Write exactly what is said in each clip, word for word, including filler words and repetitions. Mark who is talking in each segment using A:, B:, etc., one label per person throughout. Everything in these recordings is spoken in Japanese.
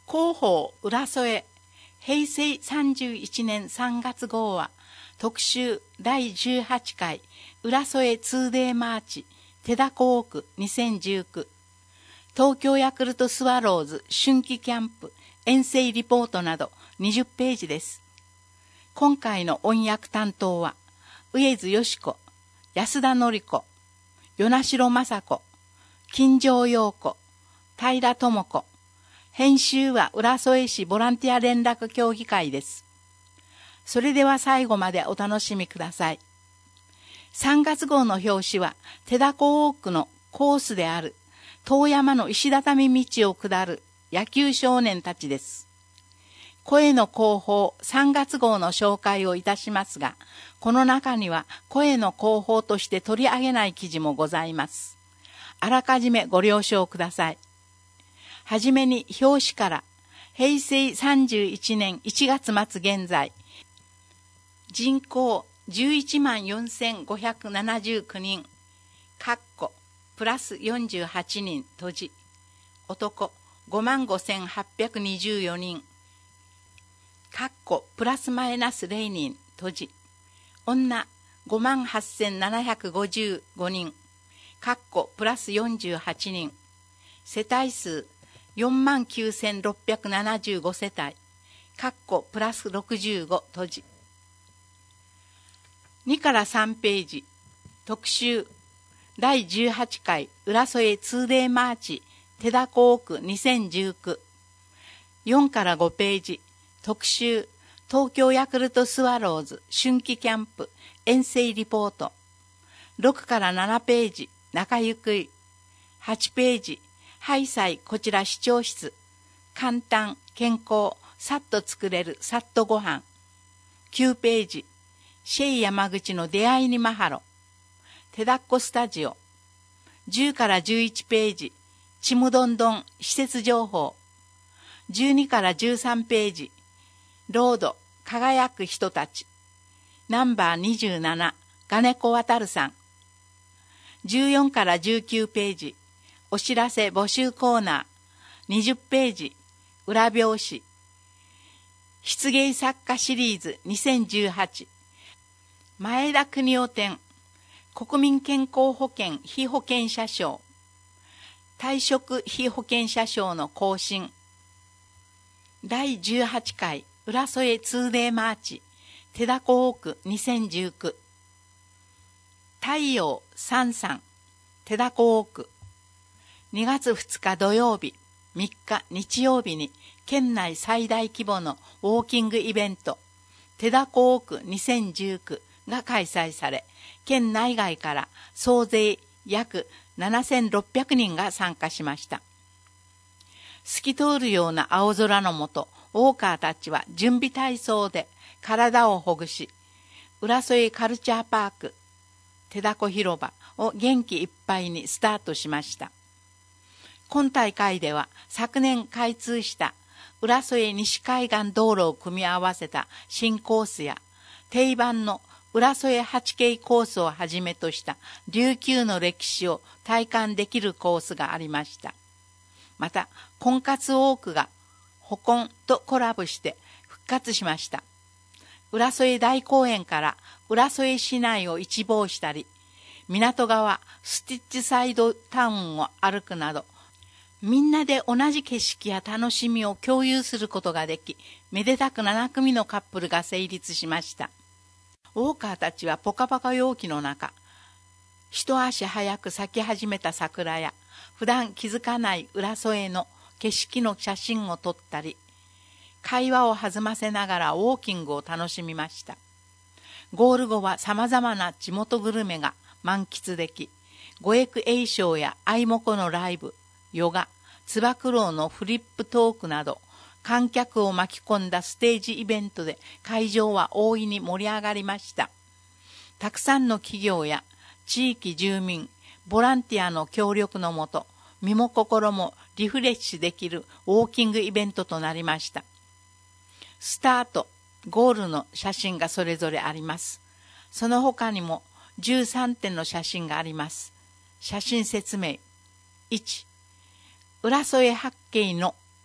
A: 広報浦添へいせいさんじゅういちねんさんがつ号は特集だいじゅうはちかい浦添 ツーデー マーチ手田港区にせんじゅうきゅう東京ヤクルトスワローズ春季キャンプ遠征リポートなどにじゅっページです。今回の音訳担当は上津よし子、安田典子、与那城雅子、金城陽子、平智子。編集は浦添市ボランティア連絡協議会です。それでは最後までお楽しみください。さんがつ号の表紙は手田港区のコースである遠山の石畳道を下る野球少年たちです。声の広報さんがつ号の紹介をいたしますが、この中には声の広報として取り上げない記事もございます。あらかじめご了承ください。はじめに表紙からへいせいさんじゅういちねんいちがつまつ現在、人口じゅういちまんよんせんごひゃくななじゅうきゅうにん、かっこプラスよんじゅうはちにん閉じ、男ごまんごせんはっぴゃくにじゅうよにん、かっこプラスマイナスぜろにん閉じ、女ごまんはっせんななひゃくごじゅうごにん、かっこプラスよんじゅうはちにん、世帯数よんまんきゅうせんろっぴゃくななじゅうごせたい、かっこプラスろくじゅうご閉じ。にからさんページ、特集だいじゅうはちかい浦添 ツーデー マーチ手田港区にせんじゅうきゅう。よんからごページ、特集東京ヤクルトスワローズ春季キャンプ遠征リポート。ろくからななページ、中ゆくい。はちページ、ハイサイこちら視聴室。簡単、健康、さっと作れるさっとご飯。きゅうページ、シェイ山口の出会いにマハロ。手だっこスタジオ。じゅうからじゅういちページ、ちむどんどん施設情報。じゅうにからじゅうさんページ、ロード輝く人たち。ナンバーにじゅうなな、金子渡さん。じゅうよんからじゅうきゅうページ、お知らせ募集コーナー。にじゅっページ、裏表紙。漆芸作家シリーズにせんじゅうはち。前田邦夫展。国民健康保険被保険者賞。退職被保険者賞の更新。だいじゅうはちかい浦添 ツーデー マーチ手田港区にせんじゅうきゅう。太陽さんさん手田港区。にがつふつか土曜日、みっか日曜日に県内最大規模のウォーキングイベント手田港区にせんじゅうきゅうが開催され、県内外から総勢約ななせんろっぴゃくにんが参加しました。透き通るような青空の下、ウォーカーたちは準備体操で体をほぐし、浦添カルチャーパーク手田湖広場を元気いっぱいにスタートしました。今大会では昨年開通した浦添西海岸道路を組み合わせた新コースや定番の浦添八景コースをはじめとした琉球の歴史を体感できるコースがありました。また、婚活ウォークがホコンとコラボして復活しました。浦添大公園から浦添市内を一望したり、港川スティッチサイドタウンを歩くなど、みんなで同じ景色や楽しみを共有することができ、めでたくななくみのカップルが成立しました。ウォーカーたちはポカポカ陽気の中、一足早く咲き始めた桜や、普段気づかない浦添の景色の写真を撮ったり、会話を弾ませながらウォーキングを楽しみました。ゴール後は様々な地元グルメが満喫でき、五役栄翔や愛ものライブ、ヨガ、つば九郎のフリップトークなど、観客を巻き込んだステージイベントで会場は大いに盛り上がりました。たくさんの企業や地域住民、ボランティアの協力のもと、身も心もリフレッシュできるウォーキングイベントとなりました。スタート、ゴールの写真がそれぞれあります。その他にもじゅうさんてんの写真があります。写真説明。いち、浦添八景の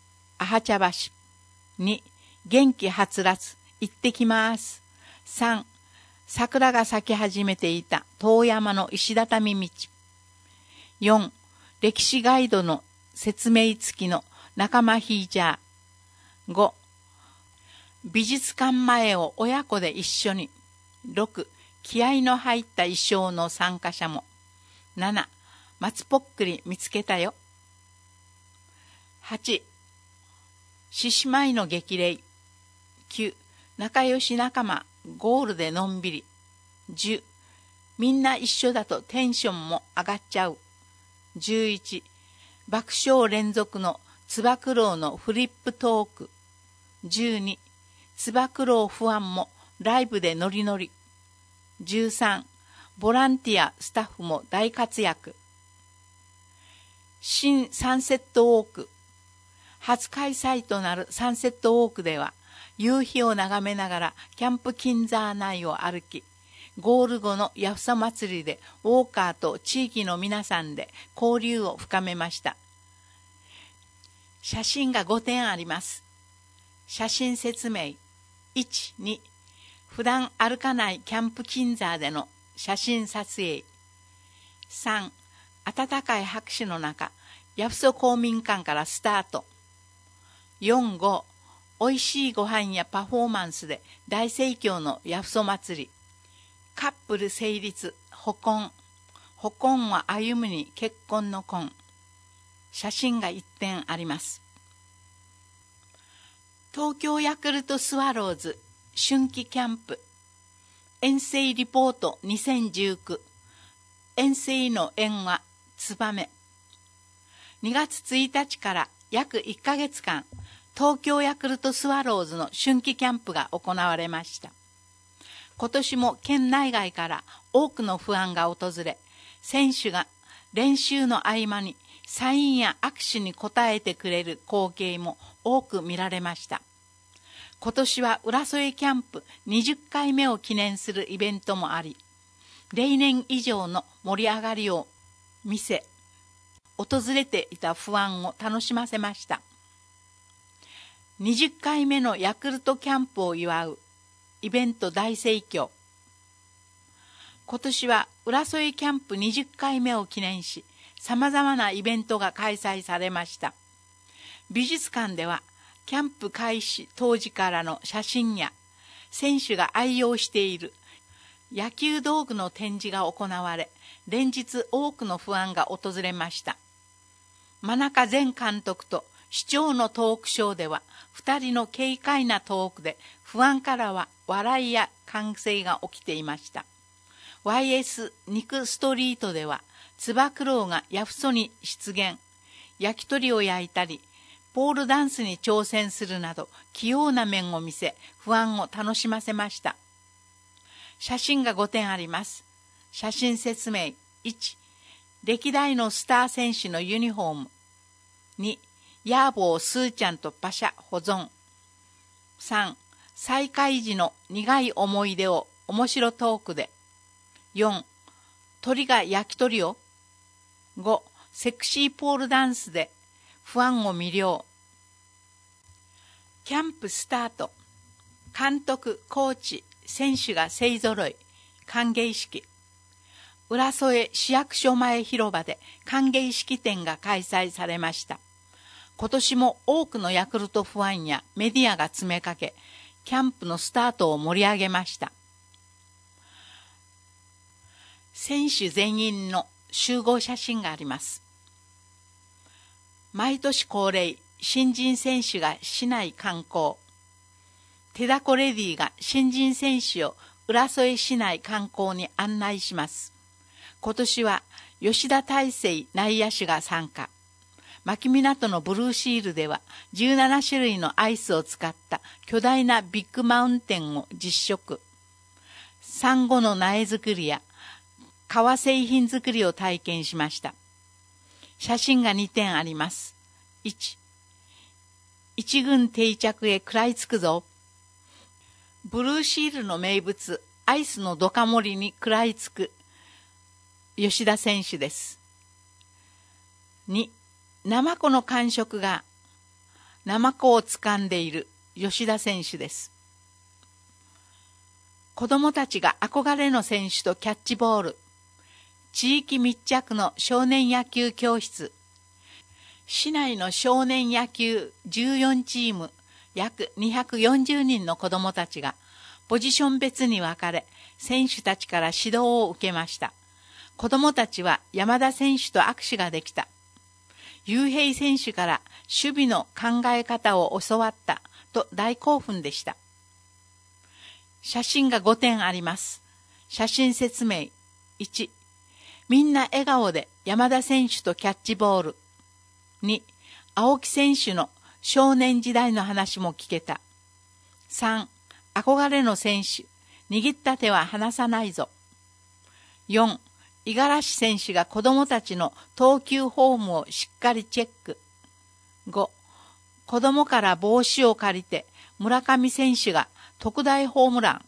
A: アハ茶橋。に、元気はつらつ、行ってきます。さん、桜が咲き始めていた遠山の石畳道。よん、歴史ガイドの説明付きの仲間ヒージャー。ご、美術館前を親子で一緒に。ろく、気合の入った衣装の参加者も。なな、松ぽっくり見つけたよ。はち、獅子舞の激励。きゅう、仲良し仲間、ゴールでのんびり。じゅう、みんな一緒だとテンションも上がっちゃう。じゅういち、爆笑連続のつば九郎のフリップトーク。じゅうに、つば九郎不安もライブでノリノリ。じゅうさん、ボランティアスタッフも大活躍。新サンセットウォーク。初開催となるサンセットウォークでは、夕日を眺めながらキャンプ金沢内を歩き、ゴール後のヤフサ祭りでウォーカーと地域の皆さんで交流を深めました。写真がごてんあります。写真説明。いち、に、普段歩かないキャンプ金沢での写真撮影。さん、温かい拍手の中、ヤフソ公民館からスタート。よん、ご、おいしいご飯やパフォーマンスで大盛況のヤフソ祭り。カップル成立、ほ婚。ほ婚は歩むに結婚の婚。写真がいってんあります。東京ヤクルトスワローズ春季キャンプ遠征リポートにせんじゅうきゅう。遠征の縁はツバメ。にがつついたちから約いっかげつかん、東京ヤクルトスワローズの春季キャンプが行われました。今年も県内外から多くのファンが訪れ、選手が練習の合間にサインや握手に応えてくれる光景も多く見られました。今年は浦添キャンプにじゅっかいめを記念するイベントもあり、例年以上の盛り上がりを見せ、訪れていたファンを楽しませました。にじゅっかいめのヤクルトキャンプを祝うイベント大盛況。今年は浦添キャンプにじゅっかいめを記念し、様々なイベントが開催されました。美術館では、キャンプ開始当時からの写真や、選手が愛用している野球道具の展示が行われ、連日多くのファンが訪れました。真中前監督と市長のトークショーでは、二人の軽快なトークで、ファンからは笑いや歓声が起きていました。ワイエス 肉ストリートでは、つば九郎がヤフソに出現、焼き鳥を焼いたり、ポールダンスに挑戦するなど器用な面を見せ、ファンを楽しませました。写真がごてんあります。写真説明。いち、歴代のスター選手のユニフォーム。に、ヤーボースーちゃんとパシャ保存。さん、再会時の苦い思い出を面白トークで。よん、鳥が焼き鳥を。ご、セクシーポールダンスでファンを魅了。キャンプスタート。監督、コーチ、選手が勢ぞろい。歓迎式。浦添市役所前広場で歓迎式典が開催されました。今年も多くのヤクルトファンやメディアが詰めかけ、キャンプのスタートを盛り上げました。選手全員の集合写真があります。毎年恒例、新人選手が市内観光。手だこレディが新人選手を浦添市内観光に案内します。今年は吉田大成内野手が参加。牧港のブルーシールではじゅうななしゅるいのアイスを使った巨大なビッグマウンテンを実食。サンゴの苗作りや革製品作りを体験しました。写真がにてんあります。いち、一軍定着へ食らいつくぞ。ブルーシールの名物、アイスのドカ盛りに食らいつく吉田選手です。に、ナマコの感触がナマコを掴んでいる吉田選手です。子供たちが憧れの選手とキャッチボール。地域密着の少年野球教室。市内の少年野球じゅうよんチーム、約にひゃくよんじゅうにんの子供たちが、ポジション別に分かれ、選手たちから指導を受けました。子供たちは山田選手と握手ができた。雄平選手から守備の考え方を教わったと大興奮でした。写真がごてんあります。写真説明。いち、みんな笑顔で山田選手とキャッチボール。に、青木選手の少年時代の話も聞けた。さん、憧れの選手、握った手は離さないぞ。よん、五十嵐選手が子供たちの投球フォームをしっかりチェック。ご、子供から帽子を借りて村上選手が特大ホームラン。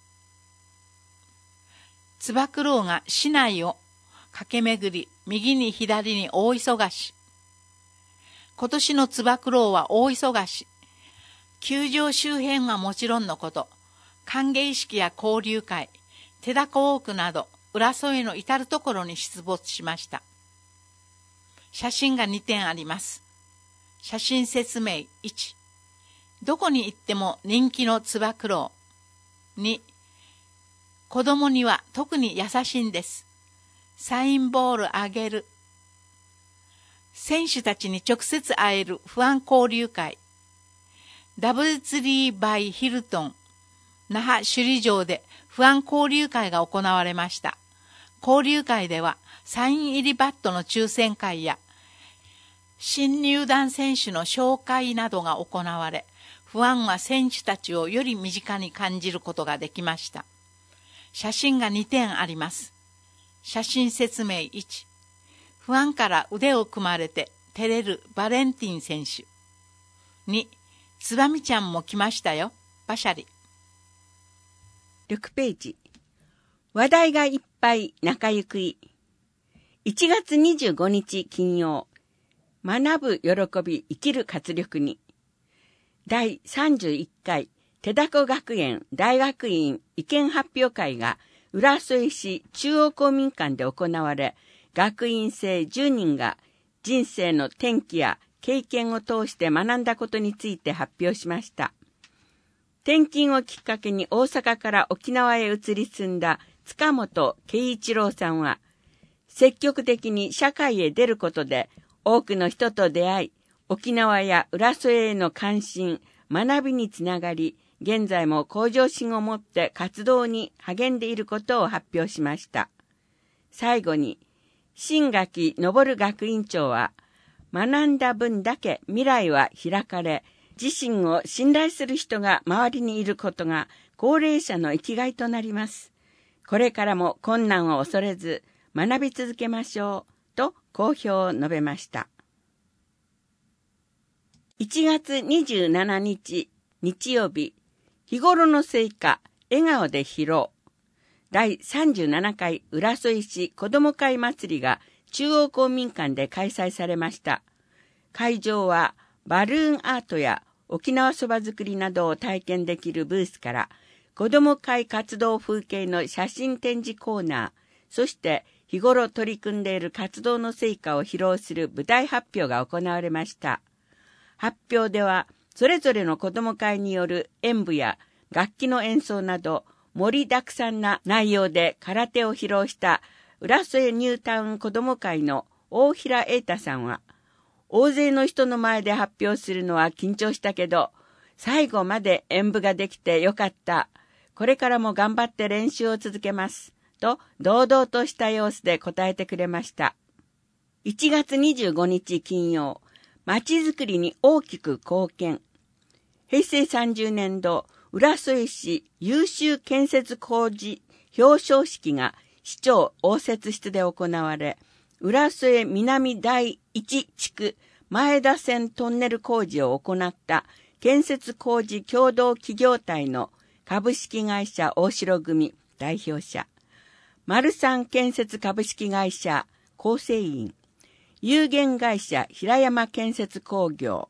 A: つば九郎が市内を駆け巡り、右に左に大忙し。今年のつば九郎は大忙し。球場周辺はもちろんのこと、歓迎式や交流会、手だこウォークなど、浦添の至るところに出没しました。写真がにてんあります。写真説明。いち、どこに行っても人気のつば九郎。に、子供には特に優しいんです。サインボールあげる。選手たちに直接会えるファン交流会。ダブルツリーバイヒルトン、那覇首里城でファン交流会が行われました。交流会ではサイン入りバットの抽選会や新入団選手の紹介などが行われ、ファンは選手たちをより身近に感じることができました。写真がにてんあります。写真説明。いち、ファンから腕を組まれて照れるバレンティン選手。に、つばみちゃんも来ましたよ。パシャリ。
B: ろくページ。話題がいっぱい中行くい。いちがつにじゅうごにち金曜。学ぶ喜び生きる活力に。だいさんじゅういっかい手だこ学園大学院意見発表会が浦添市中央公民館で行われ、学院生じゅうにんが人生の転機や経験を通して学んだことについて発表しました。転勤をきっかけに大阪から沖縄へ移り住んだ塚本圭一郎さんは、積極的に社会へ出ることで多くの人と出会い、沖縄や浦添への関心、学びにつながり、現在も向上心を持って活動に励んでいることを発表しました。最後に、新垣昇学院長は、学んだ分だけ未来は開かれ、自身を信頼する人が周りにいることが高齢者の生きがいとなります。これからも困難を恐れず学び続けましょうと好評を述べました。いちがつにじゅうしちにち日曜日、日頃の成果、笑顔で披露。だいさんじゅうななかい浦添市子ども会祭りが中央公民館で開催されました。会場はバルーンアートや沖縄そば作りなどを体験できるブースから、子ども会活動風景の写真展示コーナー、そして日頃取り組んでいる活動の成果を披露する舞台発表が行われました。発表では、それぞれの子ども会による演舞や楽器の演奏など、盛りだくさんな内容で空手を披露した浦添ニュータウン子ども会の大平瑛太さんは、大勢の人の前で発表するのは緊張したけど、最後まで演舞ができてよかった。これからも頑張って練習を続けます。と、堂々とした様子で答えてくれました。いちがつにじゅうごにち金曜、まちづくりに大きく貢献。へいせいさんじゅうねんど、浦添市優秀建設工事表彰式が市長応接室で行われ、浦添南だいいち地区前田線トンネル工事を行った建設工事協同企業体の株式会社大城組代表者、丸三建設株式会社構成員、有限会社平山建設工業、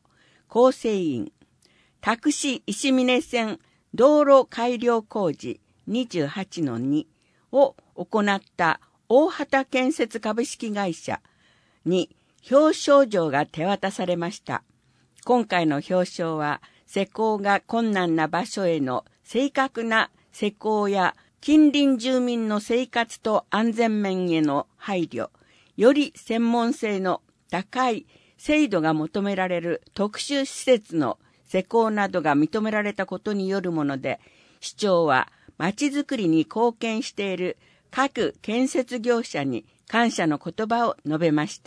B: 構成員、多久市石峰線道路改良工事 にじゅうはちのに を行った大畑建設株式会社に表彰状が手渡されました。今回の表彰は、施工が困難な場所への正確な施工や近隣住民の生活と安全面への配慮、より専門性の高い精度が求められる特殊施設の施工などが認められたことによるもので、市長は町づくりに貢献している各建設業者に感謝の言葉を述べました。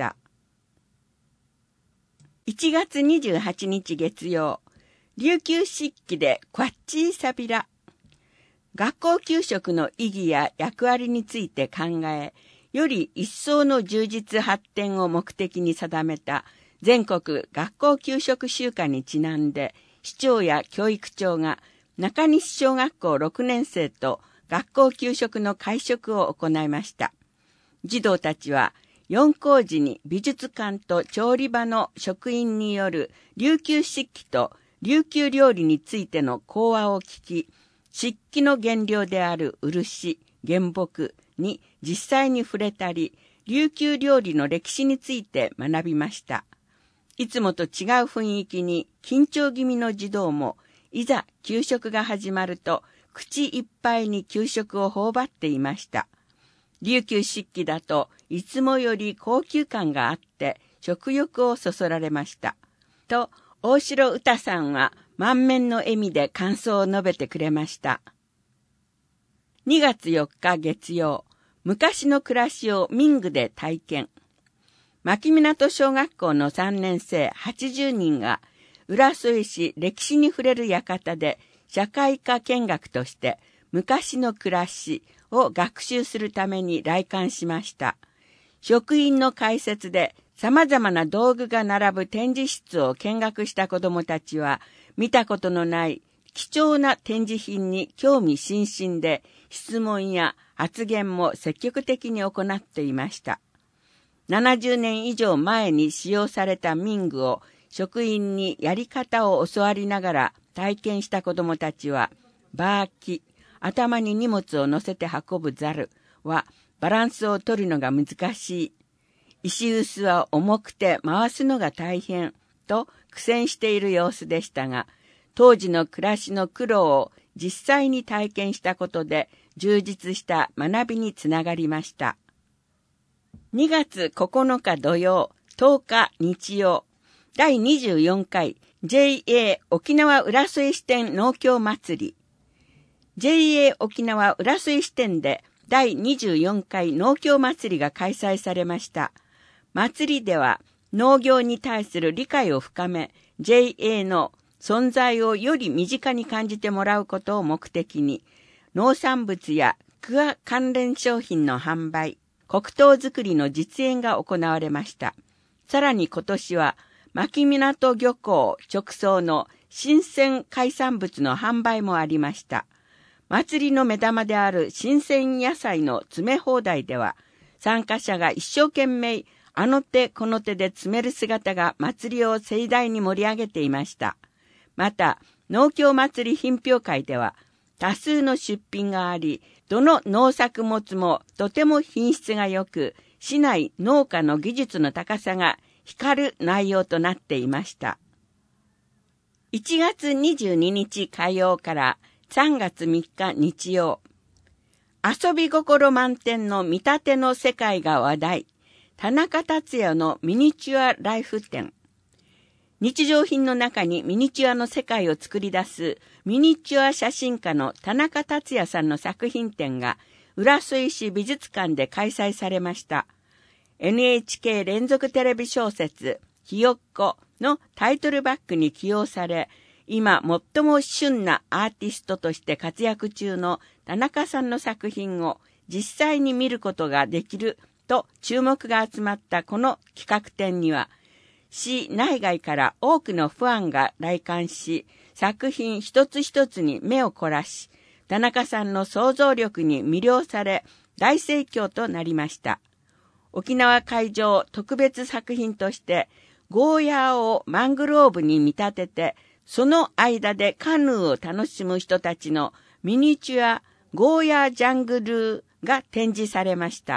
B: いちがつにじゅうはちにち月曜、琉球漆器でクワッチーサビラ。学校給食の意義や役割について考え、より一層の充実発展を目的に定めた全国学校給食週間にちなんで、市長や教育長が中西小学校ろくねん生と学校給食の会食を行いました。児童たちは、四校時に美術館と調理場の職員による琉球漆器と琉球料理についての講話を聞き、漆器の原料である漆、原木に実際に触れたり、琉球料理の歴史について学びました。いつもと違う雰囲気に緊張気味の児童も、いざ給食が始まると、口いっぱいに給食を頬張っていました。琉球漆器だといつもより高級感があって食欲をそそられました。と、大城歌さんは満面の笑みで感想を述べてくれました。にがつよっか月曜、昔の暮らしを民具で体験。牧港小学校のさんねん生はちじゅうにんが浦添市歴史に触れる館で社会科見学として昔の暮らしを学習するために来館しました。職員の解説で様々な道具が並ぶ展示室を見学した子どもたちは、見たことのない貴重な展示品に興味津々で、質問や発言も積極的に行っていました。ななじゅうねん以上前に使用された民具を職員にやり方を教わりながら体験した子どもたちは、バーキ、頭に荷物を乗せて運ぶザルはバランスを取るのが難しい。石臼は重くて回すのが大変と苦戦している様子でしたが、当時の暮らしの苦労を実際に体験したことで充実した学びにつながりました。にがつここのか土曜、とおか日曜、だいにじゅうよんかい ジェイエー 沖縄浦添支店農協祭り。ジェイエー 沖縄浦添支店でだいにじゅうよんかい農協祭りが開催されました。祭りでは農業に対する理解を深め、ジェイエー の存在をより身近に感じてもらうことを目的に、農産物や桑関連商品の販売、黒糖作りの実演が行われました。さらに今年は牧港漁港直送の新鮮海産物の販売もありました。祭りの目玉である新鮮野菜の詰め放題では、参加者が一生懸命あの手この手で詰める姿が祭りを盛大に盛り上げていました。また、農協祭り品評会では、多数の出品があり、どの農作物もとても品質が良く、市内農家の技術の高さが光る内容となっていました。いちがつにじゅうににち火曜からさんがつみっか日曜、遊び心満点の見立ての世界が話題、田中達也のミニチュアライフ展。日常品の中にミニチュアの世界を作り出すミニチュア写真家の田中達也さんの作品展が浦添市美術館で開催されました。エヌエイチケー 連続テレビ小説ひよっこのタイトルバックに起用され、今最も旬なアーティストとして活躍中の田中さんの作品を実際に見ることができると注目が集まったこの企画展には、市内外から多くのファンが来館し、作品一つ一つに目を凝らし、田中さんの想像力に魅了され、大盛況となりました。沖縄会場特別作品として、 ゴーヤーをマングローブに見立てて、その間でカヌーを楽しむ人たちのミニチュアゴーヤージャングルが展示されました。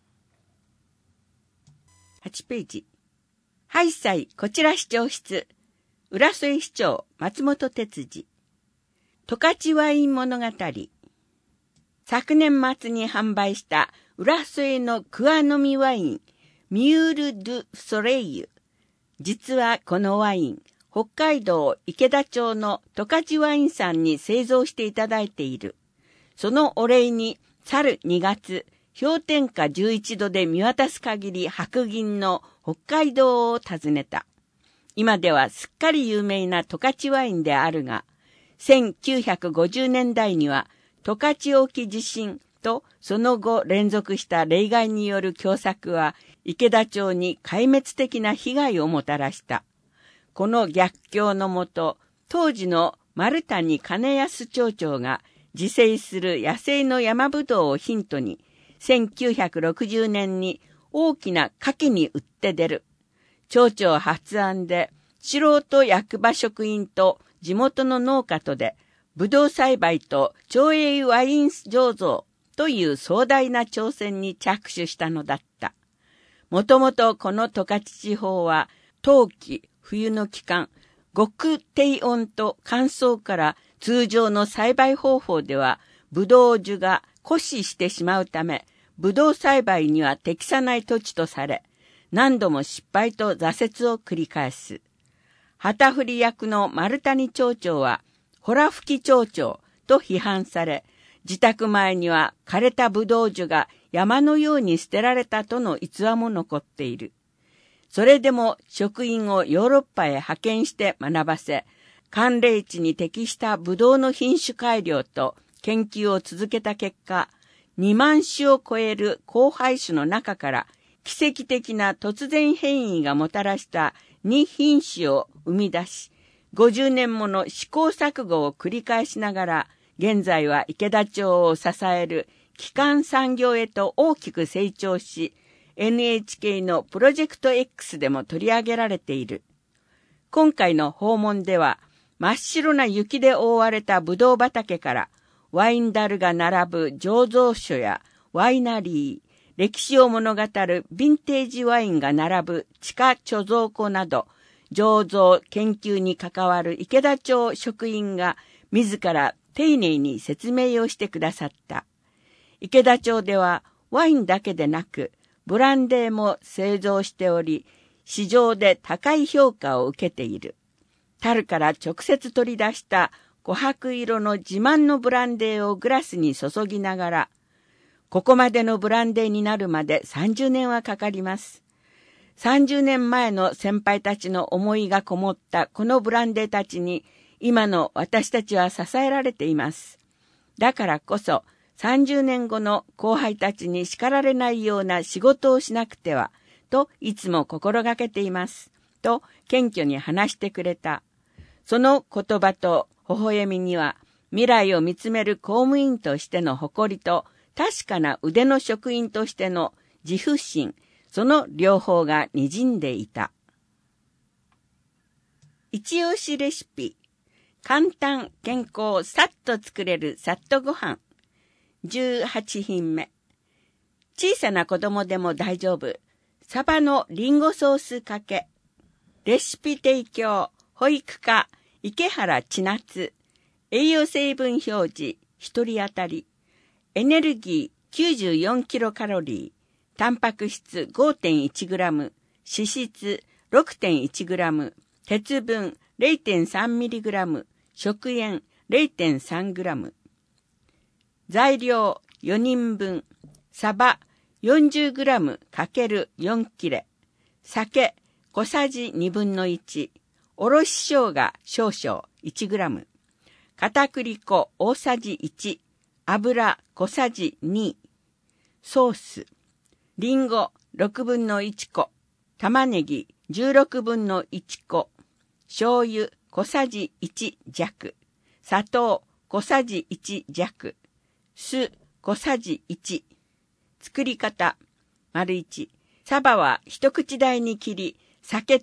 B: はちページ。ハイサイこちら市長室。浦添市長松本哲司。十勝ワイン物語。昨年末に販売した浦添のクワ飲みワイン、ミュール・ドゥ・ソレイユ。実はこのワイン、北海道池田町の十勝ワインさんに製造していただいている。そのお礼に、去るにがつ、氷点下じゅういちどで見渡す限り白銀の北海道を訪ねた。今ではすっかり有名な十勝ワインであるが、せんきゅうひゃくごじゅうねんだいには十勝沖地震とその後連続した冷害による凶作は池田町に壊滅的な被害をもたらした。この逆境のもと、当時の丸谷金安町長が自生する野生の山ぶどうをヒントに、せんきゅうひゃくろくじゅうねんに大きな牡蠣に売って出る。町長発案で、素人役場職員と地元の農家とで、ぶどう栽培と町営ワイン醸造という壮大な挑戦に着手したのだった。もともとこの十勝地方は、冬季、冬の期間、極低温と乾燥から通常の栽培方法では、ぶどう樹が枯死してしまうため、ぶどう栽培には適さない土地とされ、何度も失敗と挫折を繰り返す。旗振り役の丸谷町長は、ほら吹き町長と批判され、自宅前には枯れたぶどう樹が山のように捨てられたとの逸話も残っている。それでも職員をヨーロッパへ派遣して学ばせ、寒冷地に適したぶどうの品種改良と研究を続けた結果、にまんしゅを超える交配種の中から奇跡的な突然変異がもたらしたに品種を生み出し、ごじゅうねんもの試行錯誤を繰り返しながら、現在は池田町を支える基幹産業へと大きく成長し、エヌエイチケー のプロジェクト X でも取り上げられている。今回の訪問では、真っ白な雪で覆われたぶどう畑から、ワイン樽が並ぶ醸造所やワイナリー、歴史を物語るヴィンテージワインが並ぶ地下貯蔵庫など、醸造研究に関わる池田町職員が自ら丁寧に説明をしてくださった。池田町ではワインだけでなく、ブランデーも製造しており、市場で高い評価を受けている。樽から直接取り出した琥珀色の自慢のブランデーをグラスに注ぎながら、ここまでのブランデーになるまでさんじゅうねんはかかります。さんじゅうねんまえの先輩たちの思いがこもったこのブランデーたちに、今の私たちは支えられています。だからこそ、さんじゅうねんごの後輩たちに叱られないような仕事をしなくては、といつも心がけています。と謙虚に話してくれた。その言葉と微笑みには、未来を見つめる公務員としての誇りと、確かな腕の職員としての自負心、その両方が滲んでいた。一押しレシピ。簡単、健康、さっと作れるさっとご飯。じゅうはちひんめ。小さな子供でも大丈夫。サバのリンゴソースかけ。レシピ提供、保育課、池原千夏。栄養成分表示、一人当たり。エネルギー きゅうじゅうよんキロカロリー。タンパク質 ごてんいちグラム。脂質 ろくてんいちグラム。鉄分 れいてんさんミリグラム。食塩 れいてんさんグラム。材料よにんぶん。サバ よんじゅうグラム×よん 切れ。酒小さじにぶんのいち。おろし生姜少々いちグラム。片栗粉大さじいち。油小さじに。ソース。リンゴろくぶんのいちこ。玉ねぎじゅうろくぶんのいちこ。醤油小さじいち弱。砂糖小さじいち弱。酢小さじいち。作り方。丸いち。サバは一口大に切り、酒と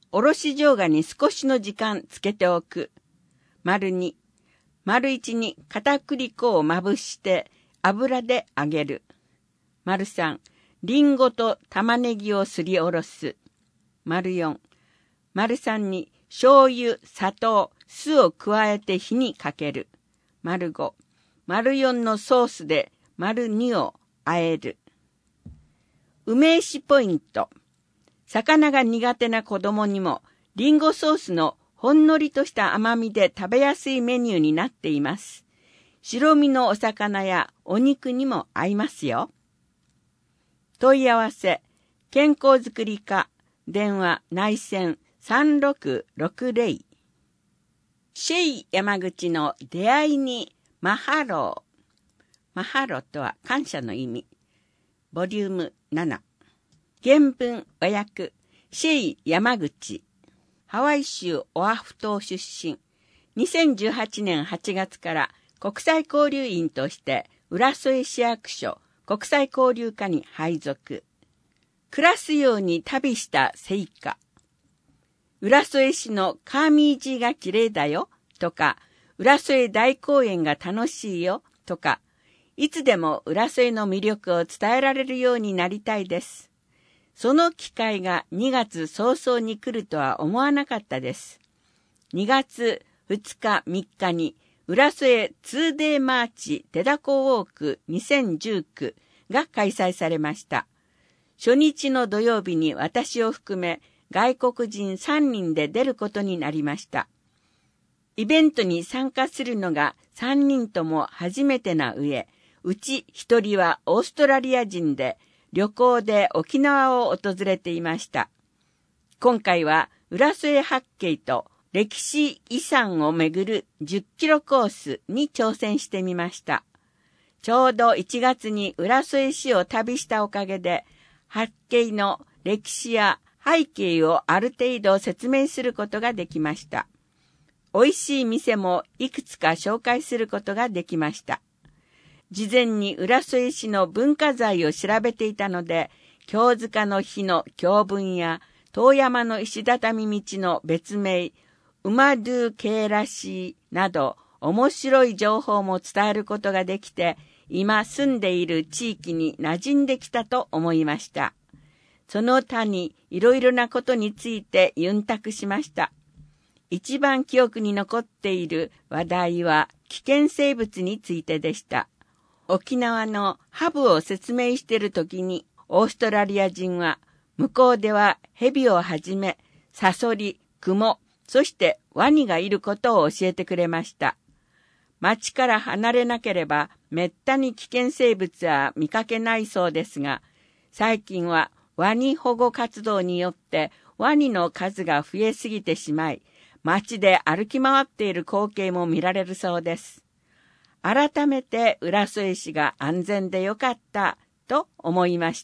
B: おろし生姜に少しの時間つけておく。丸に、丸一に片栗粉をまぶして油で揚げる。丸三、リンゴと玉ねぎをすりおろす。丸四、丸三に醤油、砂糖、酢を加えて火にかける。丸五、丸四のソースで丸二を和える。梅酒ポイント。魚が苦手な子供にもリンゴソースのほんのりとした甘みで食べやすいメニューになっています。白身のお魚やお肉にも合いますよ。問い合わせ、健康づくり課、電話内線さんろくろくぜろ。シェイ山口の出会いにマハロー。マハローとは感謝の意味。ボリュームなな。原文和訳、シェイ山口。ハワイ州オアフ島出身。にせんじゅうはちねんはちがつから国際交流員として浦添市役所国際交流課に配属。暮らすように旅した成果。浦添市のカーミージーが綺麗だよとか、浦添大公園が楽しいよとか、いつでも浦添の魅力を伝えられるようになりたいです。その機会がにがつ早々に来るとは思わなかったです。にがつふつかみっかに浦添 ツーデー マーチ手だこウォークにせんじゅうきゅうが開催されました。初日の土曜日に私を含め外国人さんにんで出ることになりました。イベントに参加するのがさんにんとも初めてな上、うちひとりはオーストラリア人で旅行で沖縄を訪れていました。今回は浦添八景と歴史遺産をめぐるじゅっキロコースに挑戦してみました。ちょうどいちがつに浦添市を旅したおかげで、八景の歴史や背景をある程度説明することができました。美味しい店もいくつか紹介することができました。事前に浦添市の文化財を調べていたので、京塚の碑の教文や遠山の石畳道の別名、馬ドゥケーラシーなど面白い情報も伝えることができて、今住んでいる地域に馴染んできたと思いました。その他にいろいろなことについてユンタクしました。一番記憶に残っている話題は危険生物についてでした。沖縄のハブを説明しているときに、オーストラリア人は、向こうではヘビをはじめ、サソリ、クモ、そしてワニがいることを教えてくれました。町から離れなければ、めったに危険生物は見かけないそうですが、最近はワニ保護活動によってワニの数が増えすぎてしまい、街で歩き回っている光景も見られるそうです。改めて浦添市が安全でよかったと思いました。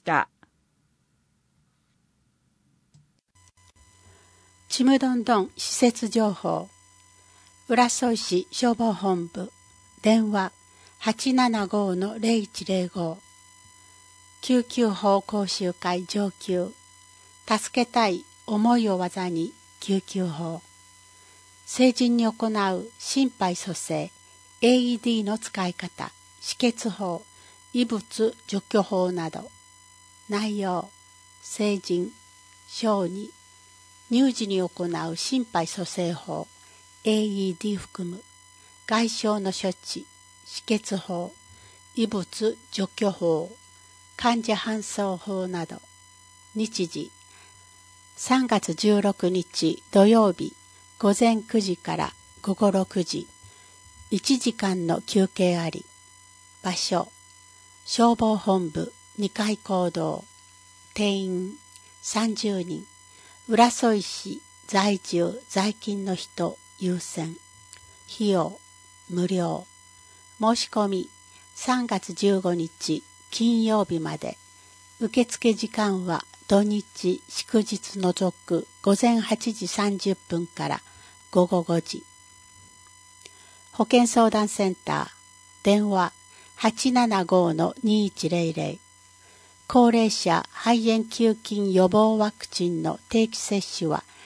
C: ちむどんどん施設情報。浦添市消防本部電話 はちななご の ゼロいちゼロご 救急法講習会上級助けたい思いを技に救急法成人に行う心肺蘇生エーイーディー の使い方、止血法、異物除去法など。内容、成人、小児、乳児に行う心肺蘇生法、エーイーディー 含む、外傷の処置、止血法、異物除去法、患者搬送法など。日時、さんがつじゅうろくにち土曜日、午前くじから午後ろくじ。いちじかんの休憩あり。場所、消防本部にかい講堂。定員さんじゅうにん。浦添市在住在勤の人優先。費用無料。申し込みさんがつじゅうごにち金曜日まで。受付時間は土日祝日除く午前はちじさんじゅっぷんから午後ごじ。保健相談センター電話 はちななご の にいちゼロゼロ。高齢者肺炎球菌予防ワクチンの定期接種は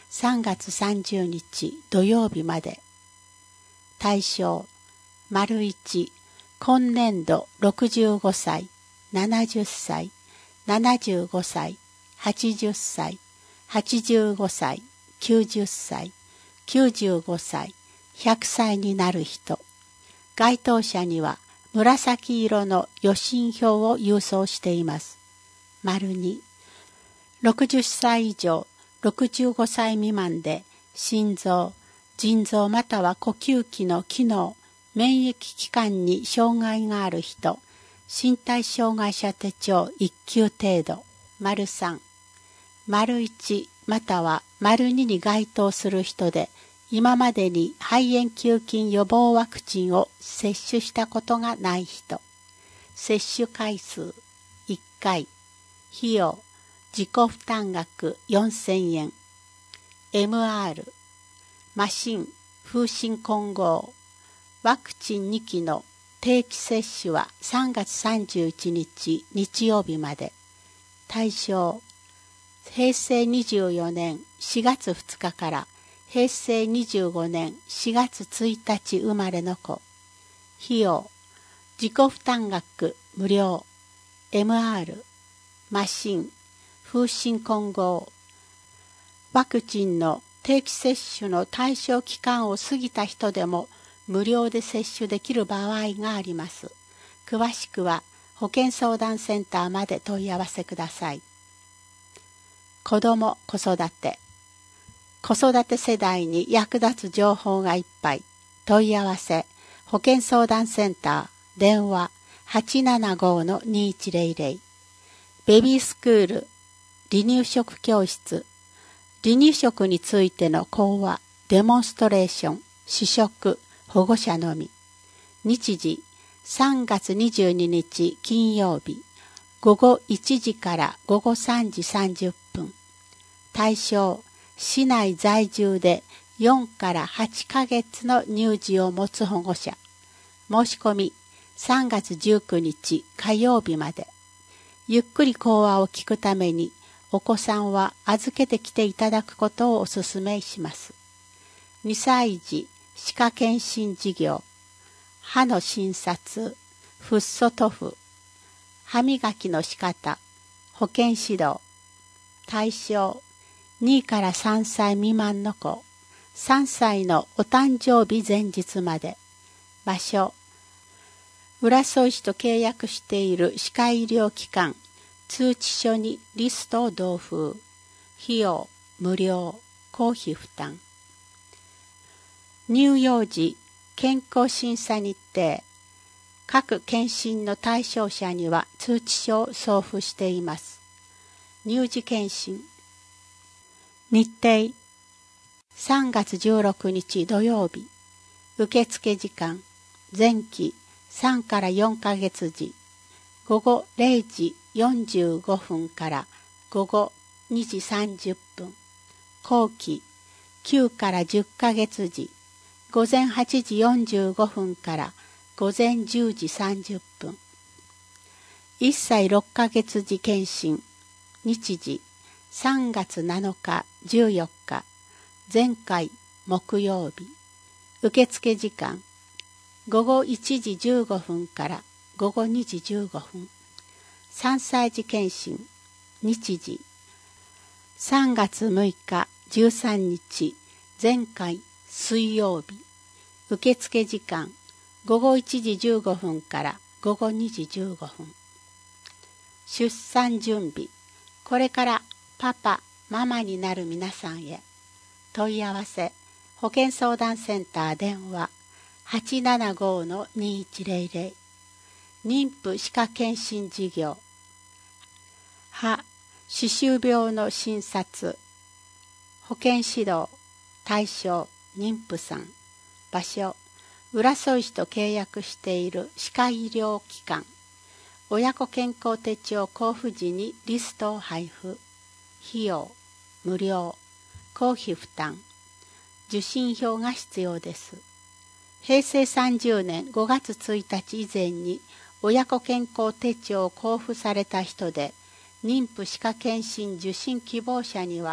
C: さんがつさんじゅうにち土曜日まで。対象、丸いち、今年度ろくじゅうごさい、ななじゅっさい、ななじゅうごさい、はちじゅっさい、はちじゅうごさい、きゅうじゅっさい、きゅうじゅうごさい、ひゃくさいになる人。該当者には紫色の予診票を郵送しています。丸に、ろくじゅっさい以上、ろくじゅうごさい未満で心臓、腎臓または呼吸器の機能、免疫器官に障害がある人、身体障害者手帳いっ級程度。丸さん、丸いちまたは丸にに該当する人で、今までに肺炎球菌予防ワクチンを接種したことがない人。接種回数いっかい。費用自己負担額よんせんえん。エムアール マシン風疹混合ワクチンにきの定期接種はさんがつさんじゅういちにち日曜日まで。対象、へいせいにじゅうよねんしがつふつかからへいせいにじゅうごねんしがつついたち生まれの子。費用自己負担額無料。 エムアール マシン風疹混合ワクチンの定期接種の対象期間を過ぎた人でも無料で接種できる場合があります。詳しくは保健相談センターまで問い合わせください。子ども・子育て子育て世代に役立つ情報がいっぱい。問い合わせ保健相談センター電話 はちななご のにいちぜろぜろ。ベビースクール離乳食教室離乳食についての講話デモンストレーション試食保護者のみ。日時さんがつにじゅうににち金曜日ごごいちじからごごさんじさんじゅっぷん。対象市内在住でよんからはちかげつの乳児を持つ保護者。申し込みさんがつじゅうくにち火曜日まで。ゆっくり講話を聞くためにお子さんは預けてきていただくことをお勧めします。にさい児歯科検診事業、歯の診察、フッ素塗布、歯磨きの仕方、保健指導。対象にからさんさい未満の子、さんさいのお誕生日前日まで。場所浦添市と契約している歯科医療機関、通知書にリストを同封。費用無料、公費負担。乳幼児健康審査日程。各検診の対象者には通知書を送付しています。乳児検診。日程さんがつじゅうろくにち土曜日。受付時間前期さんからよんかげつ時ごごれいじよんじゅうごふんからごごにじさんじゅっぷん。後期きゅうからじゅっかげつ時ごぜんはちじよんじゅうごふんからごぜんじゅうじさんじゅっぷん。いっさいろっかげつ時検診。日時さんがつなのかじゅうよっか前回木曜日。受付時間ごごいちじじゅうごふんからごごにじじゅうごふん。さんさい児検診。日時さんがつむいかじゅうさんにち前回水曜日。受付時間ごごいちじじゅうごふんからごごにじじゅうごふん。出産準備。これからパパ、ママになる皆さんへ。問い合わせ保健相談センター電話 はちななご のにいちぜろぜろ。妊婦歯科検診事業。歯、歯周病の診察。保健指導。対象妊婦さん。場所浦添市と契約している歯科医療機関。親子健康手帳交付時にリストを配布。費用無料、公費負担。受診票が必要です。へいせいさんじゅうねんごがつついたち以前に親子健康手帳を交付された人で、妊婦歯科検診受診希望者には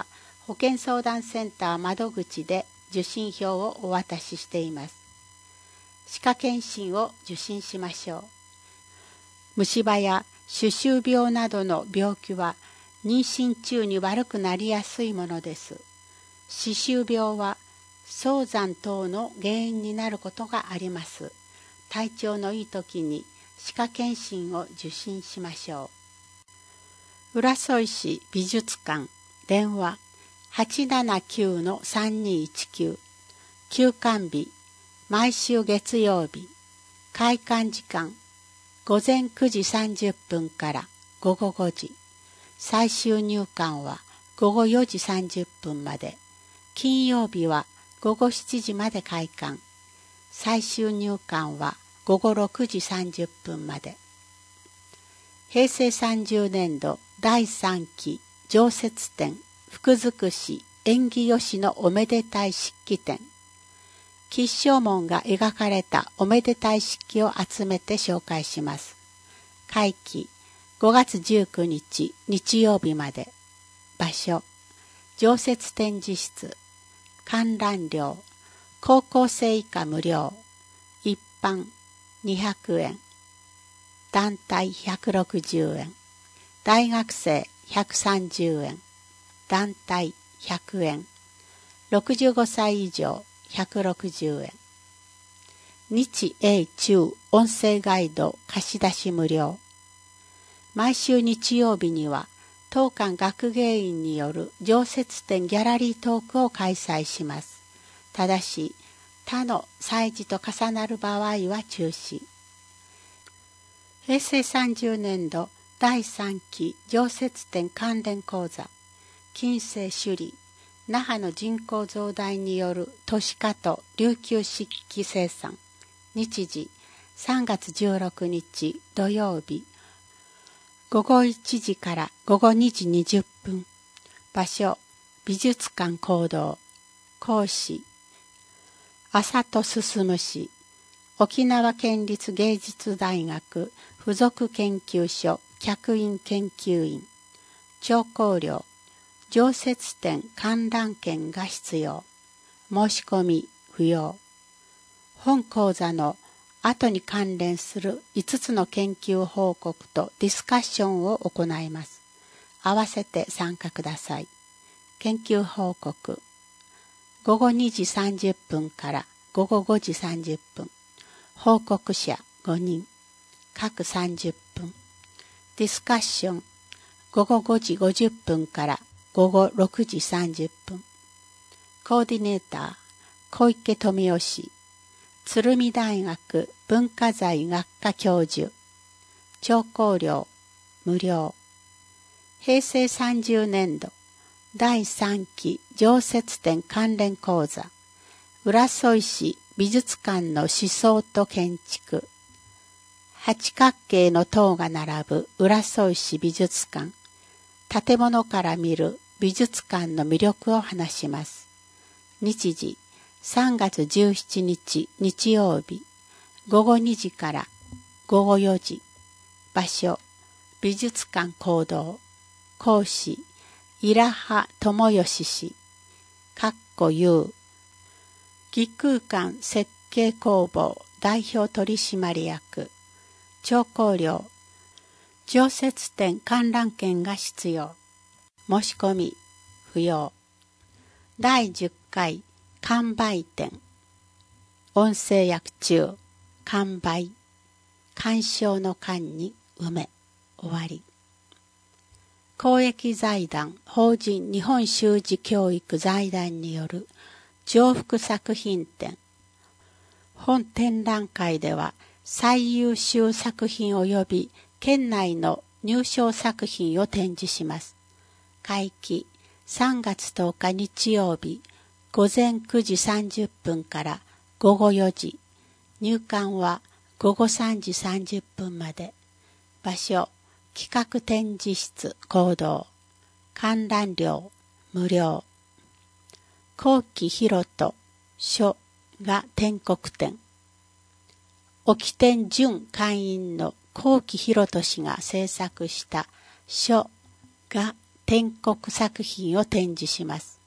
C: 保健相談センター窓口で受診票をお渡ししています。歯科検診を受診しましょう。虫歯や歯周病などの病気は妊娠中に悪くなりやすいものです。歯周病は早産等の原因になることがあります。体調のいい時に歯科検診を受診しましょう。浦添市美術館電話 はちななきゅうのさんにいちきゅう 休館日毎週月曜日開館時間午前くじさんじゅっぷんから午後ごじ最終入館は午後よじさんじゅっぷんまで金曜日は午後しちじまで開館最終入館は午後ろくじさんじゅっぷんまでへいせいさんじゅうねんどだいさんき常設展福づくし縁起よしのおめでたい漆器展吉祥門が描かれたおめでたい漆器を集めて紹介します。会期ごがつじゅうくにち日曜日まで場所常設展示室観覧料高校生以下無料一般にひゃくえん団体ひゃくろくじゅうえん大学生ひゃくさんじゅうえん団体ひゃくえんろくじゅうごさい以上ひゃくろくじゅうえん日英中音声ガイド貸し出し無料毎週日曜日には当館学芸員による常設展ギャラリートークを開催します。ただし他の祭事と重なる場合は中止。へいせいさんじゅうねんどだいさんき常設展関連講座近世首里那覇の人口増大による都市化と琉球漆器生産日時さんがつじゅうろくにち土曜日ごごいちじからごごにじにじゅっぷん場所美術館講堂講師浅戸進氏沖縄県立芸術大学附属研究所客員研究員聴講料常設展観覧券が必要申し込み不要本講座の後に関連するいつつの研究報告とディスカッションを行います。合わせて参加ください。研究報告ごごにじさんじゅっぷんからごごごじさんじゅっぷん報告者ごにん各さんじゅっぷんディスカッションごごごじごじゅっぷんからごごろくじさんじゅっぷんコーディネーター小池富義鶴見大学文化財学科教授聴講料無料へいせいさんじゅうねんどだいさんき常設展関連講座浦添市美術館の思想と建築八角形の塔が並ぶ浦添市美術館建物から見る美術館の魅力を話します。日時さんがつじゅうしちにち日曜日ごごにじからごごよじ場所美術館講堂講師稲葉智義氏かっこ有義空間設計工房代表取締役聴講料常設展観覧券が必要申し込み不要だいじゅっかい完売展音声訳中完売鑑賞の間に梅終わり公益財団法人日本習字教育財団による重複作品展本展覧会では最優秀作品及び県内の入賞作品を展示します。会期さんがつとおか日曜日ごぜんくじさんじゅっぷんからごごよじ入館はごごさんじさんじゅっぷんまで場所企画展示室講堂観覧料無料幸喜博人書が天国展沖天準会員の幸喜博人氏が制作した書が天国作品を展示します。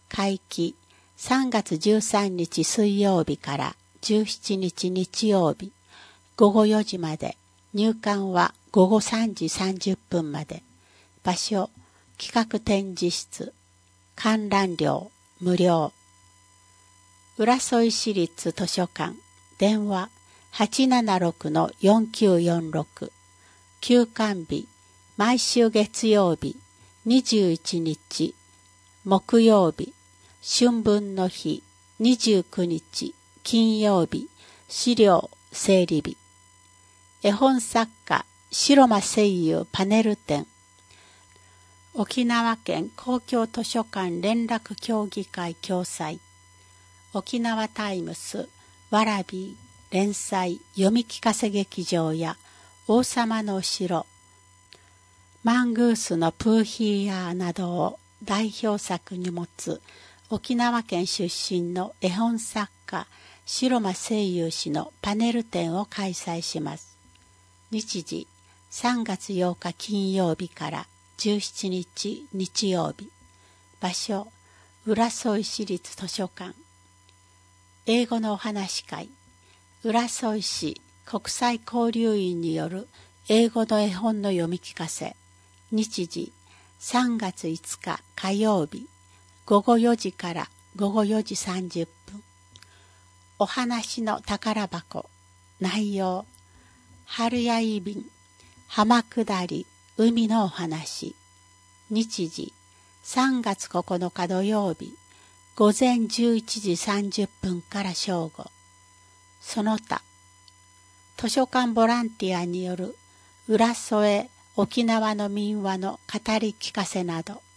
C: 会期さんがつじゅうさんにち水曜日からじゅうしちにち日曜日ごごよじまで、入館はごごさんじさんじゅっぷんまで。場所、企画展示室。観覧料無料。浦添市立図書館。電話 はちななろくのよんきゅうよんろく。休館日、毎週月曜日、にじゅういちにち、木曜日、春分の日、にじゅうくにち、金曜日、資料整理日。絵本作家、城間声優パネル展。沖縄県公共図書館連絡協議会共催。沖縄タイムス、わらび連載読み聞かせ劇場や王様の城、マングースのプーヒーヤーなどを代表作に持つ沖縄県出身の絵本作家城間声優氏のパネル展を開催します。日時さんがつようか金曜日からじゅうしちにち日曜日。場所、浦添市立図書館。英語のお話会。浦添市国際交流員による英語の絵本の読み聞かせ。日時さんがついつか火曜日。ごごよじからごごよじさんじゅっぷん。お話の宝箱。内容。春やいびん、浜下り、海のお話。日時さんがつここのか土曜日。午前じゅういちじさんじゅっぷんから正午。その他、図書館ボランティアによる浦添沖縄の民話の語り聞かせなど。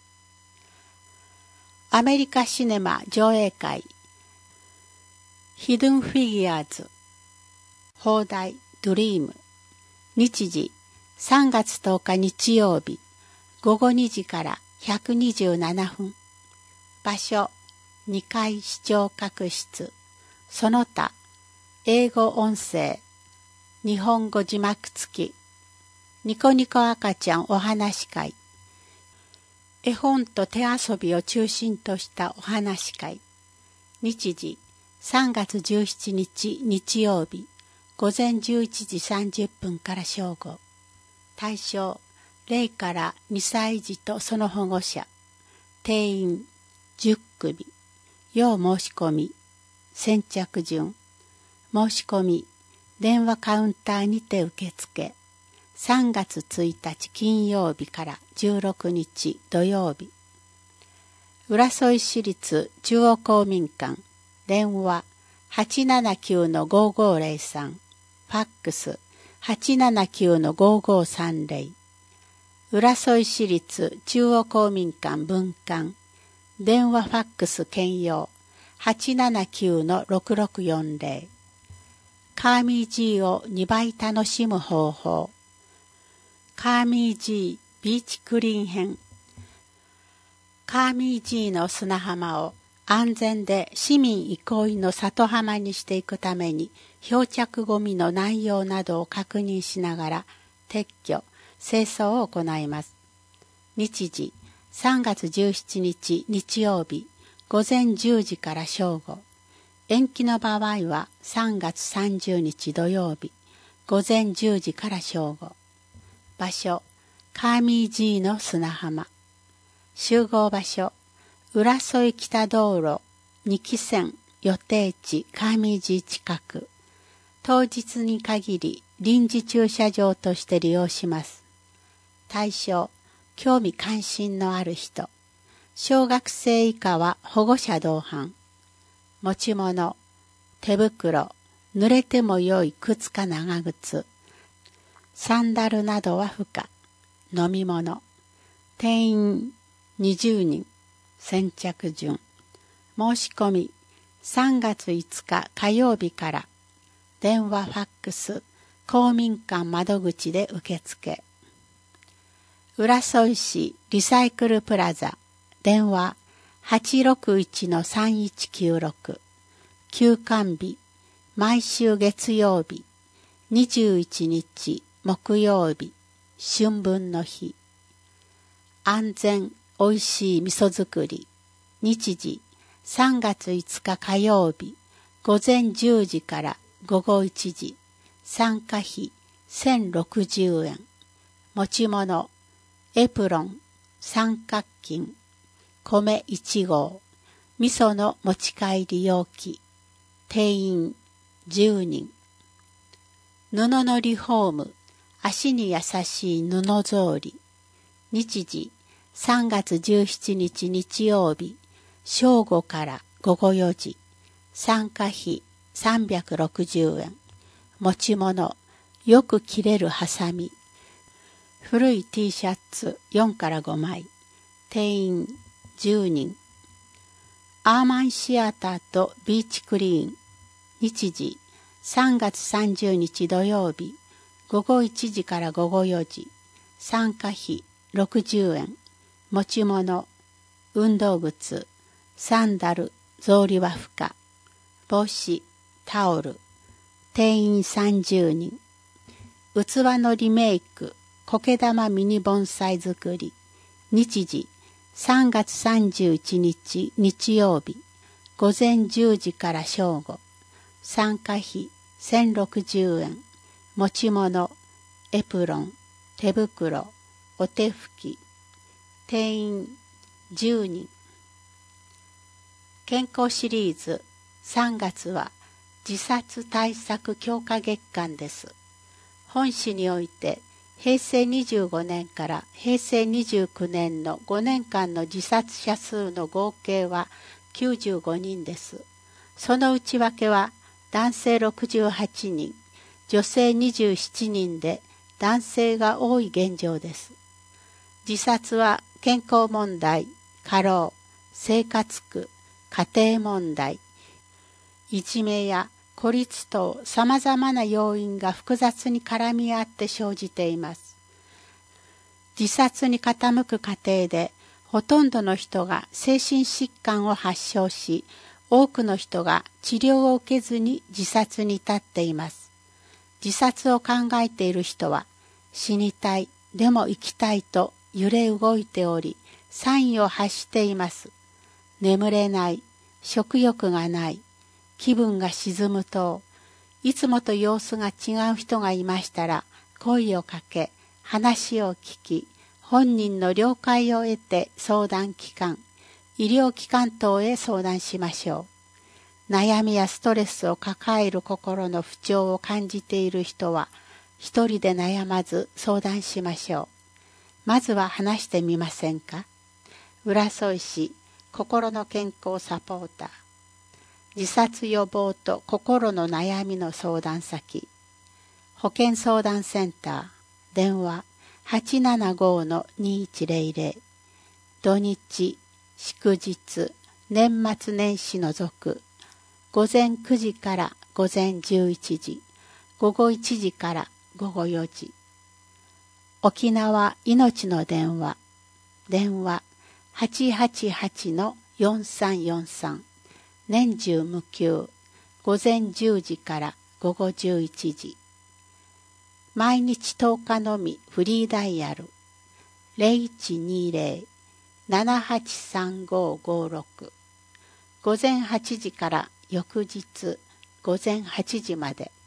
C: アメリカシネマ上映会。ヒドゥンフィギュアーズ。放題ドリーム。日時さんがつとおか日曜日。ごごにじからひゃくにじゅうななふん。場所にかい視聴覚室。その他英語音声、日本語字幕付き。ニコニコ赤ちゃんお話会。絵本と手遊びを中心としたお話会。日時さんがつじゅうしちにち日曜日。午前じゅういちじさんじゅっぷんから正午。対象ゼロからにさい児とその保護者。定員じゅっくみ。要申し込み。先着順。申し込み。電話カウンターにて受付。さんがつついたち金曜日からじゅうろくにち土曜日。浦添市立中央公民館。電話はちななきゅうのごごゼロさん。ファックスはちななきゅうのごごさんゼロ。浦添市立中央公民館分館。電話ファックス兼用はちななきゅうのろくろくよんゼロ。カーミー G をにばい楽しむ方法。カーミー G ビーチクリーン編。カーミー G の砂浜を安全で市民憩いの里浜にしていくために漂着ゴミの内容などを確認しながら撤去、清掃を行います。日時さんがつじゅうしちにち日曜日午前じゅうじから正午。延期の場合はさんがつさんじゅうにち土曜日午前じゅうじから正午。場所カーミー G の砂浜。集合場所浦添北道路にきせん予定地カーミー G 近く。当日に限り臨時駐車場として利用します。対象興味関心のある人。小学生以下は保護者同伴。持ち物、手袋、濡れても良い靴か長靴。サンダルなどは不可。飲み物。定員にじゅうにん。先着順。申し込みさんがついつか火曜日から。電話ファックス公民館窓口で受付。浦添市リサイクルプラザ。電話はちろくいちのさんいちきゅうろく。休館日毎週月曜日。にじゅういちにち木曜日。春分の日。安全おいしい味噌作り。 日時さんがついつか火曜日午前じゅうじから午後いちじ、参加費せんろくじゅうえん。持ち物、エプロン、三角巾、米いちごう、味噌の持ち帰り容器、定員じゅうにん。布のリフォーム、足に優しい布草履。日時さんがつじゅうしちにち日曜日、正午から午後よじ、参加費さんびゃくろくじゅうえん。持ち物、よく切れるハサミ。古い T シャツよんからごまい。定員じゅうにん。アーマンシアターとビーチクリーン。日時さんがつさんじゅうにち土曜日、午後いちじから午後よじ。参加費ろくじゅうえん。持ち物、運動靴、サンダル、草履は不可。帽子、タオル。定員さんじゅうにん。器のリメイク、苔玉ミニ盆栽作り。日時さんがつさんじゅういちにち日曜日、午前じゅうじから正午。参加費せんろくじゅうえん。持ち物、エプロン、手袋、お手拭き。定員じゅうにん。健康シリーズさんがつは自殺対策強化月間です。本誌においてへいせいにじゅうごねんからへいせいにじゅうきゅうねんのごねんかんの自殺者数の合計はきゅうじゅうごにんです。その内訳は男性ろくじゅうはちにん、女性にじゅうななにんで男性が多い現状です。自殺は健康問題、過労、生活苦、家庭問題、いじめや孤立等さまざまな要因が複雑に絡み合って生じています。自殺に傾く過程でほとんどの人が精神疾患を発症し、多くの人が治療を受けずに自殺に至っています。自殺を考えている人は死にたい、でも生きたいと揺れ動いており、サインを発しています。眠れない、食欲がない、気分が沈むと、いつもと様子が違う人がいましたら、声をかけ、話を聞き、本人の了解を得て相談機関、医療機関等へ相談しましょう。悩みやストレスを抱える心の不調を感じている人は、一人で悩まず相談しましょう。まずは話してみませんか。浦添市心の健康サポーター。自殺予防と心の悩みの相談先。保健相談センター。電話 はちななご のにいちぜろぜろ。土日、祝日、年末年始除く。午前くじから午前じゅういちじ。午後いちじから午後よじ。沖縄いのちの電話。電話 はちはちはちのよんさんよんさん。年中無休。午前じゅうじから午後じゅういちじ。毎日とおかのみフリーダイヤル。ゼロいちにゼロ ななはちさんごごろく。午前はちじから翌日午前はちじまで。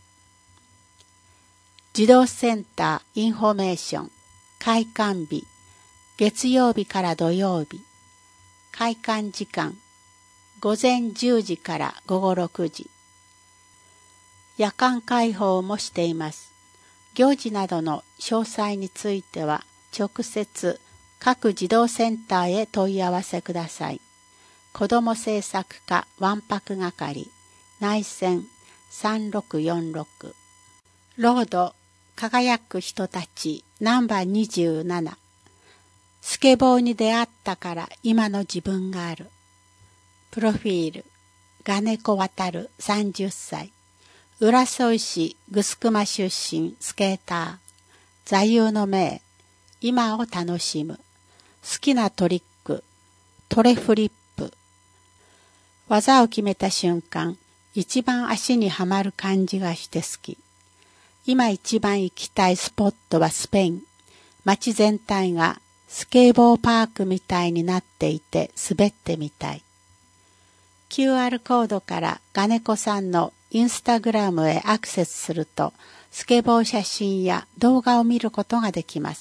C: 児童センターインフォメーション。開館日。月曜日から土曜日。開館時間。午前じゅうじから午後ろくじ。夜間開放もしています。行事などの詳細については直接各児童センターへ問い合わせください。子ども政策課わんぱく係内線さんろくよんろく。ロード輝く人たちナンバーにじゅうなな。スケボーに出会ったから今の自分がある。プロフィール金子渡さんじゅっさい。浦添市城熊出身スケーター。座右の銘今を楽しむ。好きなトリックトレフリップ。技を決めた瞬間一番足にはまる感じがして好き。今一番行きたいスポットはスペイン。街全体がスケボーパークみたいになっていて滑ってみたい。キューアール コードからガネコさんのインスタグラムへアクセスすると、スケボー写真や動画を見ることができます。